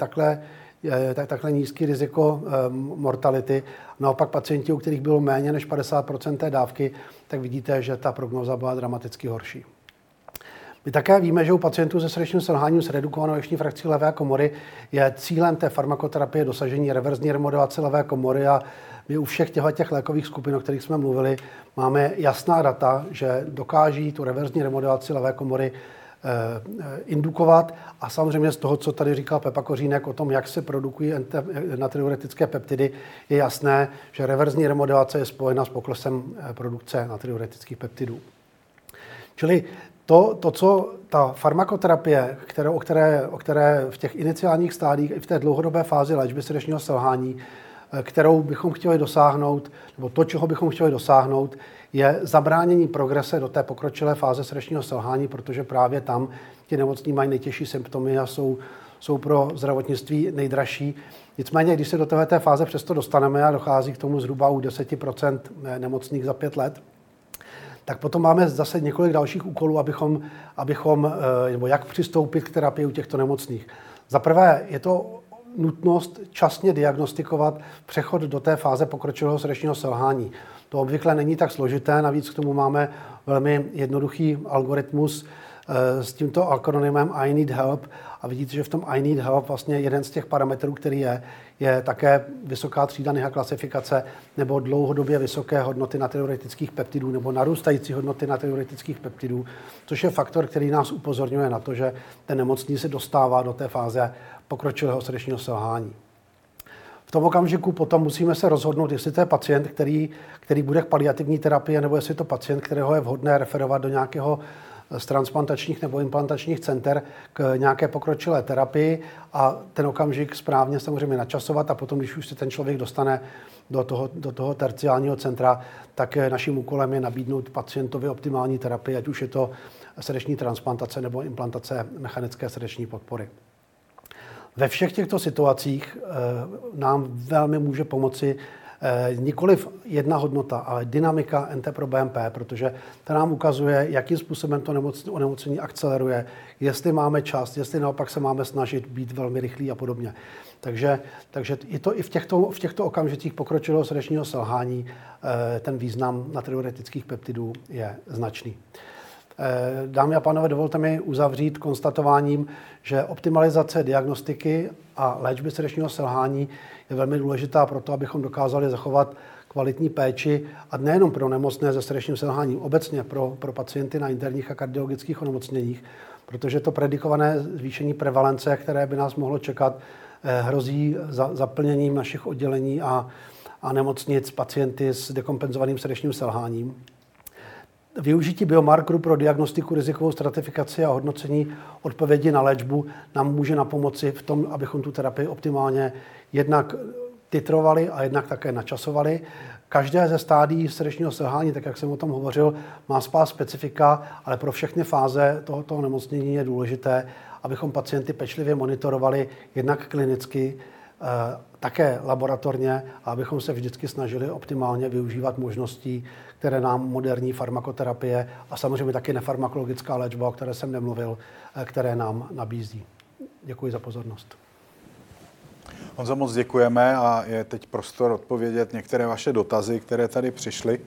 [SPEAKER 4] takhle nízký riziko mortality. Naopak pacienti, u kterých bylo méně než 50% té dávky, tak vidíte, že ta prognóza byla dramaticky horší. My také víme, že u pacientů se srdečním selháním s redukovanou eječní frakcí levé komory je cílem té farmakoterapie dosažení reverzní remodelace levé komory a my u všech těch lékových skupin, o kterých jsme mluvili, máme jasná data, že dokáží tu reverzní remodelaci levé komory indukovat a samozřejmě z toho, co tady říkal Pepa Kořínek o tom, jak se produkují natriuretické peptidy, je jasné, že reverzní remodelace je spojena s poklesem produkce natriuretických peptidů. Čili to, co ta farmakoterapie, o které v těch iniciálních stádiích i v té dlouhodobé fázi léčby srdečního selhání, kterou bychom chtěli dosáhnout, nebo to, čeho bychom chtěli dosáhnout, je zabránění progrese do té pokročilé fáze srdečního selhání, protože právě tam ti nemocní mají nejtěžší symptomy a jsou jsou pro zdravotnictví nejdražší. Nicméně, když se do této fáze přesto dostaneme a dochází k tomu zhruba u 10% nemocných za 5 let, tak potom máme zase několik dalších úkolů, nebo jak přistoupit k terapii u těchto nemocných. Za prvé je to nutnost časně diagnostikovat přechod do té fáze pokročilého srdečního selhání. To obvykle není tak složité, navíc k tomu máme velmi jednoduchý algoritmus s tímto akronymem I need help a vidíte, že v tom I need help vlastně jeden z těch parametrů, který je také vysoká třída NIHA klasifikace nebo dlouhodobě vysoké hodnoty natriuretických peptidů nebo narůstající hodnoty natriuretických peptidů, což je faktor, který nás upozorňuje na to, že ten nemocný se dostává do té fáze pokročilého srdečního selhání. V tom okamžiku potom musíme se rozhodnout, jestli to je pacient, který bude k paliativní terapii, nebo jestli to pacient, kterého je vhodné referovat do nějakého z transplantačních nebo implantačních center k nějaké pokročilé terapii a ten okamžik správně samozřejmě načasovat a potom, když už se ten člověk dostane do toho terciálního centra, tak naším úkolem je nabídnout pacientovi optimální terapii, ať už je to srdeční transplantace nebo implantace mechanické srdeční podpory. Ve všech těchto situacích nám velmi může pomoci nikoliv jedna hodnota, ale dynamika NT-proBNP, protože to nám ukazuje, jakým způsobem to onemocnění akceleruje, jestli máme čas, jestli naopak se máme snažit být velmi rychlí a podobně. Takže je to i v těchto okamžicích pokročilého srdečního selhání ten význam natriuretických peptidů je značný. Dámy a pánové, dovolte mi uzavřít konstatováním, že optimalizace diagnostiky a léčby srdečního selhání je velmi důležitá pro to, abychom dokázali zachovat kvalitní péči a nejenom pro nemocné se srdečním selháním, obecně pro pacienty na interních a kardiologických onemocněních, protože to predikované zvýšení prevalence, které by nás mohlo čekat, hrozí zaplněním našich oddělení a nemocnic pacienty s dekompenzovaným srdečním selháním. Využití biomarkerů pro diagnostiku, rizikovou stratifikaci a hodnocení odpovědi na léčbu nám může napomoci v tom, abychom tu terapii optimálně jednak titrovali a jednak také načasovali. Každé ze stádií srdečního selhání, tak jak jsem o tom hovořil, má svá specifika, ale pro všechny fáze tohoto onemocnění je důležité, abychom pacienty pečlivě monitorovali jednak klinicky, také laboratorně a abychom se vždycky snažili optimálně využívat možností, které nám moderní farmakoterapie a samozřejmě taky nefarmakologická léčba, o které jsem nemluvil, které nám nabízí. Děkuji za pozornost.
[SPEAKER 1] Honzo, moc děkujeme a je teď prostor odpovědět některé vaše dotazy, které tady přišly.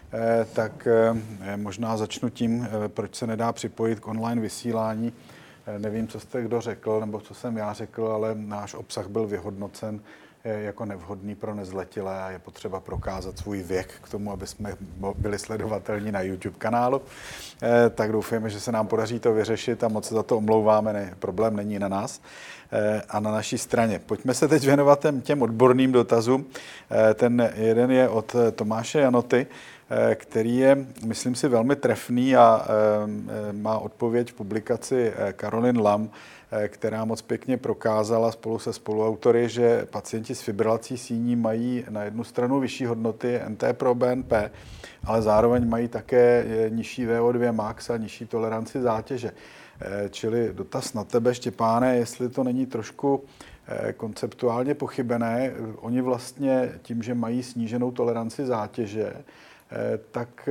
[SPEAKER 1] Tak možná začnu tím, proč se nedá připojit k online vysílání. Nevím, co jste kdo řekl, nebo co jsem já řekl, ale náš obsah byl vyhodnocen jako nevhodný pro nezletilé a je potřeba prokázat svůj věk k tomu, aby jsme byli sledovatelní na YouTube kanálu. Tak doufujeme, že se nám podaří to vyřešit a moc se za to omlouváme, ne, problém není na nás a na naší straně. Pojďme se teď věnovat těm odborným dotazům. Ten jeden je od Tomáše Janoty, který je, myslím si, velmi trefný a má odpověď v publikaci Caroline Lam, která moc pěkně prokázala spolu se spoluautory, že pacienti s fibrilací síní mají na jednu stranu vyšší hodnoty NT-proBNP, ale zároveň mají také nižší VO2 max a nižší toleranci zátěže. Čili dotaz na tebe, Štěpáne, jestli to není trošku konceptuálně pochybené. Oni vlastně tím, že mají sníženou toleranci zátěže, tak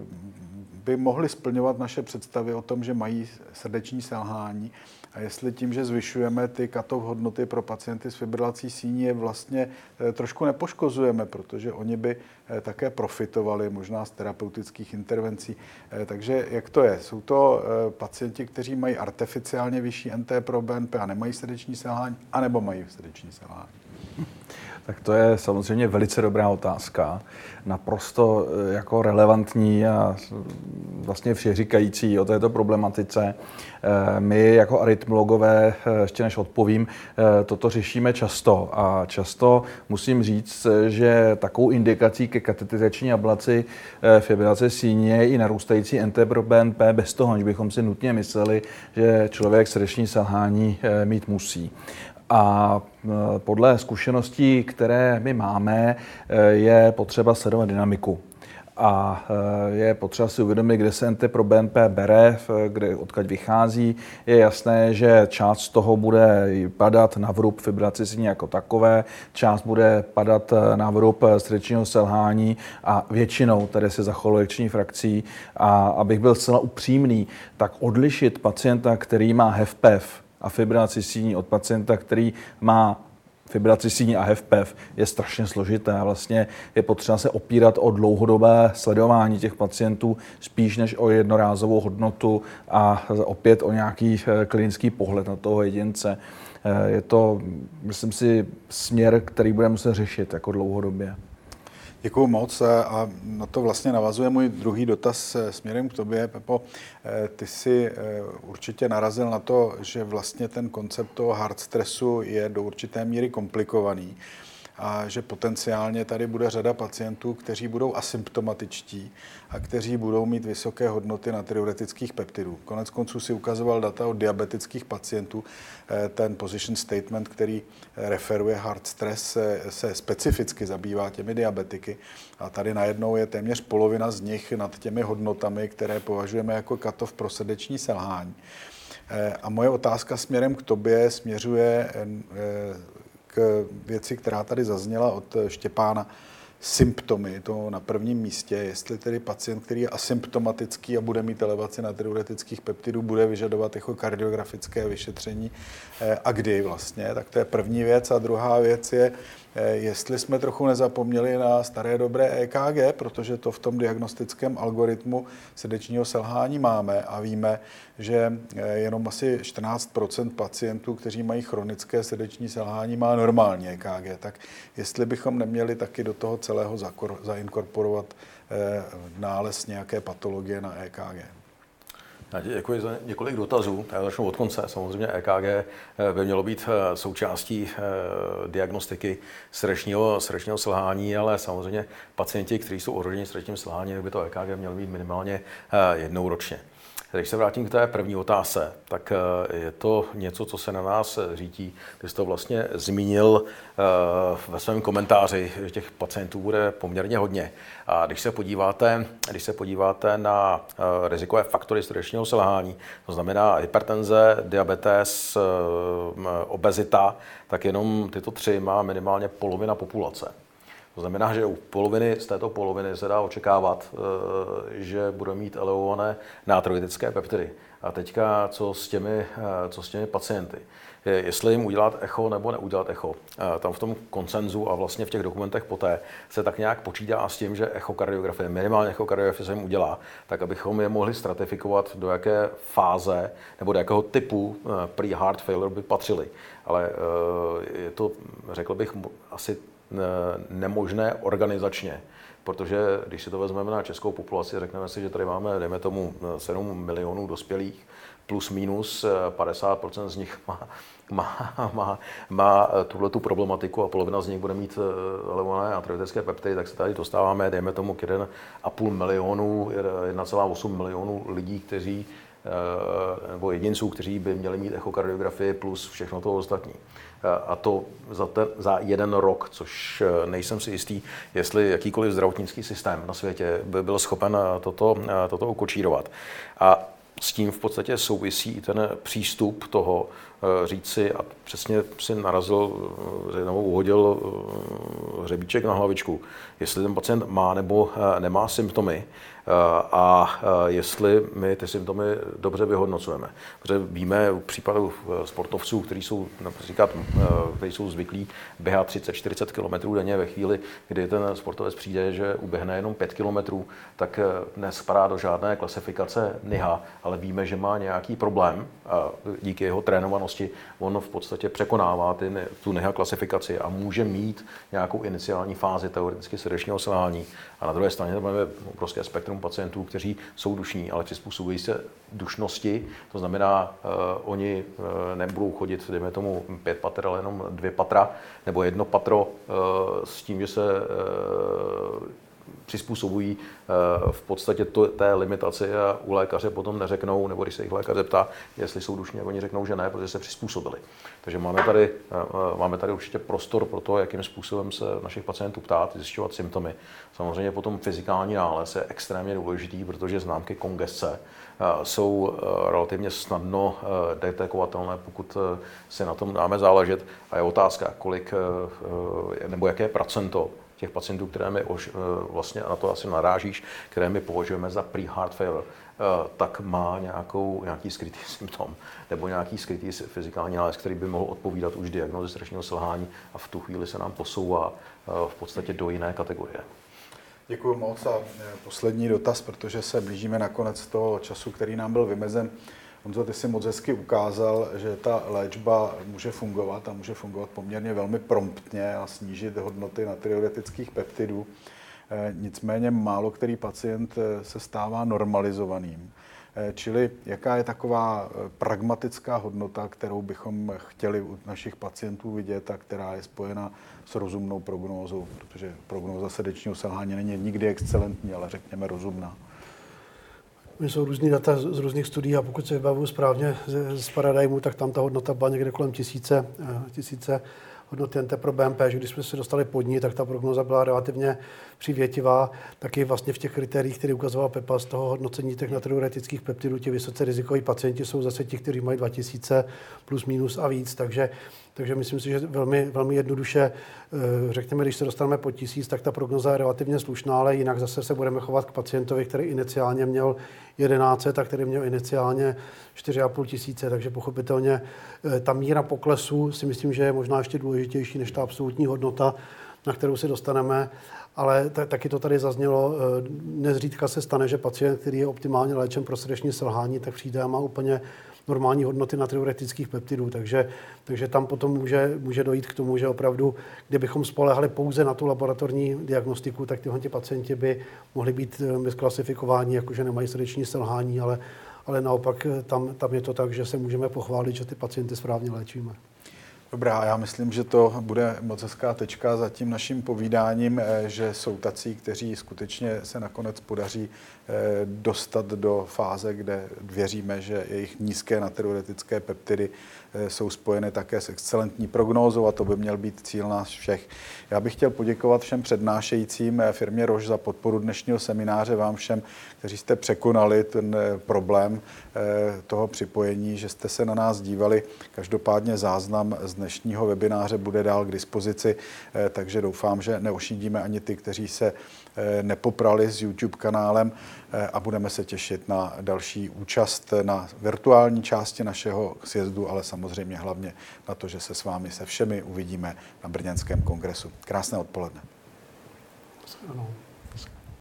[SPEAKER 1] by mohli splňovat naše představy o tom, že mají srdeční selhání. A jestli tím, že zvyšujeme ty cut-off hodnoty pro pacienty s fibrilací síní, je vlastně trošku nepoškozujeme, protože oni by také profitovali možná z terapeutických intervencí. Takže jak to je? Jsou to pacienti, kteří mají artificiálně vyšší NT-proBNP a nemají srdeční selhání, anebo mají srdeční selhání?
[SPEAKER 3] Tak to je samozřejmě velice dobrá otázka, naprosto jako relevantní a vlastně všeříkající o této problematice. My jako arytmologové, ještě než odpovím, toto řešíme často a často musím říct, že takovou indikací ke katetizační ablaci fibrilace síně je i narůstající NT-proBNP bez toho, aniž bychom si nutně mysleli, že člověk srdeční selhání mít musí. A podle zkušeností, které my máme, je potřeba sledovat dynamiku. a je potřeba si uvědomit, kde se NT pro BNP bere, odkud vychází. Je jasné, že část z toho bude padat na vrub fibrilace síní jako takové, část bude padat na vrub srdečního selhání a většinou tady se zachovalo erekční frakcí. A abych byl zcela upřímný, tak odlišit pacienta, který má HFpEF a fibrilaci síní od pacienta, který má fibrilaci síní a HFpEF, je strašně složité. Vlastně je potřeba se opírat o dlouhodobé sledování těch pacientů spíš než o jednorázovou hodnotu a opět o nějaký klinický pohled na toho jedince. Je to, myslím si, směr, který budeme muset řešit jako dlouhodobě.
[SPEAKER 1] Děkuju moc a na to vlastně navazuje můj druhý dotaz směrem k tobě, Pepo. Ty jsi určitě narazil na to, že vlastně ten koncept toho hard stressu je do určité míry komplikovaný a že potenciálně tady bude řada pacientů, kteří budou asymptomatičtí a kteří budou mít vysoké hodnoty natriuretických peptidů. Konec konců si ukazoval data od diabetických pacientů. Ten position statement, který referuje hard stress, se specificky zabývá těmi diabetiky a tady najednou je téměř polovina z nich nad těmi hodnotami, které považujeme jako cutoff pro srdeční selhání. A moje otázka směrem k tobě směřuje k věci, která tady zazněla od Štěpána. Symptomy, to na prvním místě, jestli tedy pacient, který je asymptomatický a bude mít elevaci natriuretických peptidů, bude vyžadovat echokardiografické vyšetření a kdy vlastně, tak to je první věc. A druhá věc je, jestli jsme trochu nezapomněli na staré dobré EKG, protože to v tom diagnostickém algoritmu srdečního selhání máme a víme, že jenom asi 14% pacientů, kteří mají chronické srdeční selhání, má normální EKG. Tak jestli bychom neměli taky do toho celého zainkorporovat nález nějaké patologie na EKG.
[SPEAKER 2] Děkuji za několik dotazů. Já začnu od konce. Samozřejmě EKG by mělo být součástí diagnostiky srdečního selhání, ale samozřejmě pacienti, kteří jsou ohroženi srdečním selháním, by to EKG mělo být minimálně jednou ročně. Když se vrátím k té první otázce, tak je to něco, co se na nás řítí. Ty jsi to vlastně zmínil ve svém komentáři, že těch pacientů bude poměrně hodně. A když se podíváte na rizikové faktory srdečního selhání, to znamená hypertenze, diabetes, obezita, tak jenom tyto tři má minimálně polovina populace. To znamená, že z této poloviny se dá očekávat, že bude mít elevované natriuretické peptidy. A teďka co s těmi pacienty? Jestli jim udělat echo nebo neudělat echo. Tam v tom konsenzu a vlastně v těch dokumentech poté se tak nějak počítá s tím, že echokardiografie, minimálně echokardiografie se jim udělá, tak abychom je mohli stratifikovat, do jaké fáze nebo do jakého typu pre-heart failure by patřili. Ale je to, řekl bych, asi nemožné organizačně, protože když si to vezmeme na českou populaci, řekneme si, že tady máme, dejme tomu, 7 milionů dospělých, plus minus 50% z nich má tuhletu problematiku a polovina z nich bude mít elevované natriuretické peptidy, tak se tady dostáváme, dejme tomu, k 1,5 milionu, 1,8 milionů lidí, kteří nebo jedinců, kteří by měli mít echokardiografii plus všechno to ostatní. A to za jeden rok, což nejsem si jistý, jestli jakýkoliv zdravotnický systém na světě by byl schopen toto ukočírovat. A s tím v podstatě souvisí ten přístup toho říci, a přesně si narazil, nebo uhodil hřebíček na hlavičku, jestli ten pacient má nebo nemá symptomy a jestli my ty symptomy dobře vyhodnocujeme. Protože víme v případu sportovců, kteří jsou zvyklí běhat 30-40 km denně, ve chvíli, kdy ten sportovec přijde, že uběhne jenom 5 km, tak nespadá do žádné klasifikace NIHA, ale víme, že má nějaký problém a díky jeho trénovanosti on v podstatě překonává tu NIHA klasifikaci a může mít nějakou iniciální fázi teoreticky srdečního selhání. A na druhé straně máme obrovské spektrum pacientů, kteří jsou dušní, ale přizpůsobují se dušnosti, to znamená, oni nebudou chodit, dejme tomu 5 pater, ale jenom 2 patra, nebo 1 patro s tím, že se přizpůsobují v podstatě té limitaci a u lékaře potom neřeknou, nebo když se jich lékař zeptá, jestli jsou dušní, oni řeknou, že ne, protože se přizpůsobili. Takže máme tady určitě prostor pro to, jakým způsobem se našich pacientů ptát, zjišťovat symptomy. Samozřejmě potom fyzikální nález je extrémně důležitý, protože známky kongesce jsou relativně snadno detekovatelné, pokud si na tom dáme záležet. A je otázka, kolik nebo jaké procento těch pacientů, které my vlastně na to asi narážíš, které my považujeme za pre-heart failure, tak má nějaký skrytý symptom nebo nějaký skrytý fyzikální nález, který by mohl odpovídat už diagnóze srdečního selhání a v tu chvíli se nám posouvá v podstatě do jiné kategorie.
[SPEAKER 1] Děkuji moc a poslední dotaz, protože se blížíme na konec toho času, který nám byl vymezen. Honzo, ty jsi moc hezky ukázal, že ta léčba může fungovat a může fungovat poměrně velmi promptně a snížit hodnoty natriuretických peptidů. Nicméně málo který pacient se stává normalizovaným. Čili jaká je taková pragmatická hodnota, kterou bychom chtěli u našich pacientů vidět a která je spojena s rozumnou prognózou, protože prognóza srdečního selhání není nikdy excelentní, ale řekněme rozumná.
[SPEAKER 4] Jsou různý data z různých studií a pokud se vybavuju správně z Paradigmu, tak tam ta hodnota byla někde kolem tisíce hodnoty NT pro BMP, že když jsme se dostali pod ní, tak ta prognóza byla relativně přívětivá. Taky vlastně v těch kritériích, které ukazoval Pepa z toho hodnocení těch natriuretických peptidů, ti vysoce rizikoví pacienti jsou zase ti, kteří mají 2000 plus minus a víc, takže myslím si, že velmi, velmi jednoduše, řekněme, když se dostaneme pod 1000, tak ta prognoza je relativně slušná, ale jinak zase se budeme chovat k pacientovi, který iniciálně měl 1100 a který měl iniciálně 4500, takže pochopitelně ta míra poklesu si myslím, že je možná ještě důležitější než ta absolutní hodnota, na kterou se dostaneme. Ale taky to tady zaznělo, nezřídka se stane, že pacient, který je optimálně léčen pro srdeční selhání, tak přijde a má úplně normální hodnoty natriuretických peptidů, takže tam potom může dojít k tomu, že opravdu, kdybychom spolehali pouze na tu laboratorní diagnostiku, tak tyhle pacienti by mohli být bezklasifikováni, jakože nemají srdeční selhání, ale naopak tam je to tak, že se můžeme pochválit, že ty pacienty správně léčíme.
[SPEAKER 1] Dobrá, já myslím, že to bude moc hezká tečka za tím naším povídáním, že jsou tací, kteří skutečně se nakonec podaří dostat do fáze, kde věříme, že jejich nízké natriuretické peptidy jsou spojeny také s excelentní prognózou a to by měl být cíl nás všech. Já bych chtěl poděkovat všem přednášejícím firmě Roche za podporu dnešního semináře, vám všem, kteří jste překonali ten problém toho připojení, že jste se na nás dívali. Každopádně záznam z dnešního webináře bude dál k dispozici, takže doufám, že neošidíme ani ty, kteří se nepoprali s YouTube kanálem a budeme se těšit na další účast na virtuální části našeho sjezdu, ale samozřejmě hlavně na to, že se s vámi se všemi uvidíme na Brněnském kongresu. Krásné odpoledne.
[SPEAKER 4] Ano.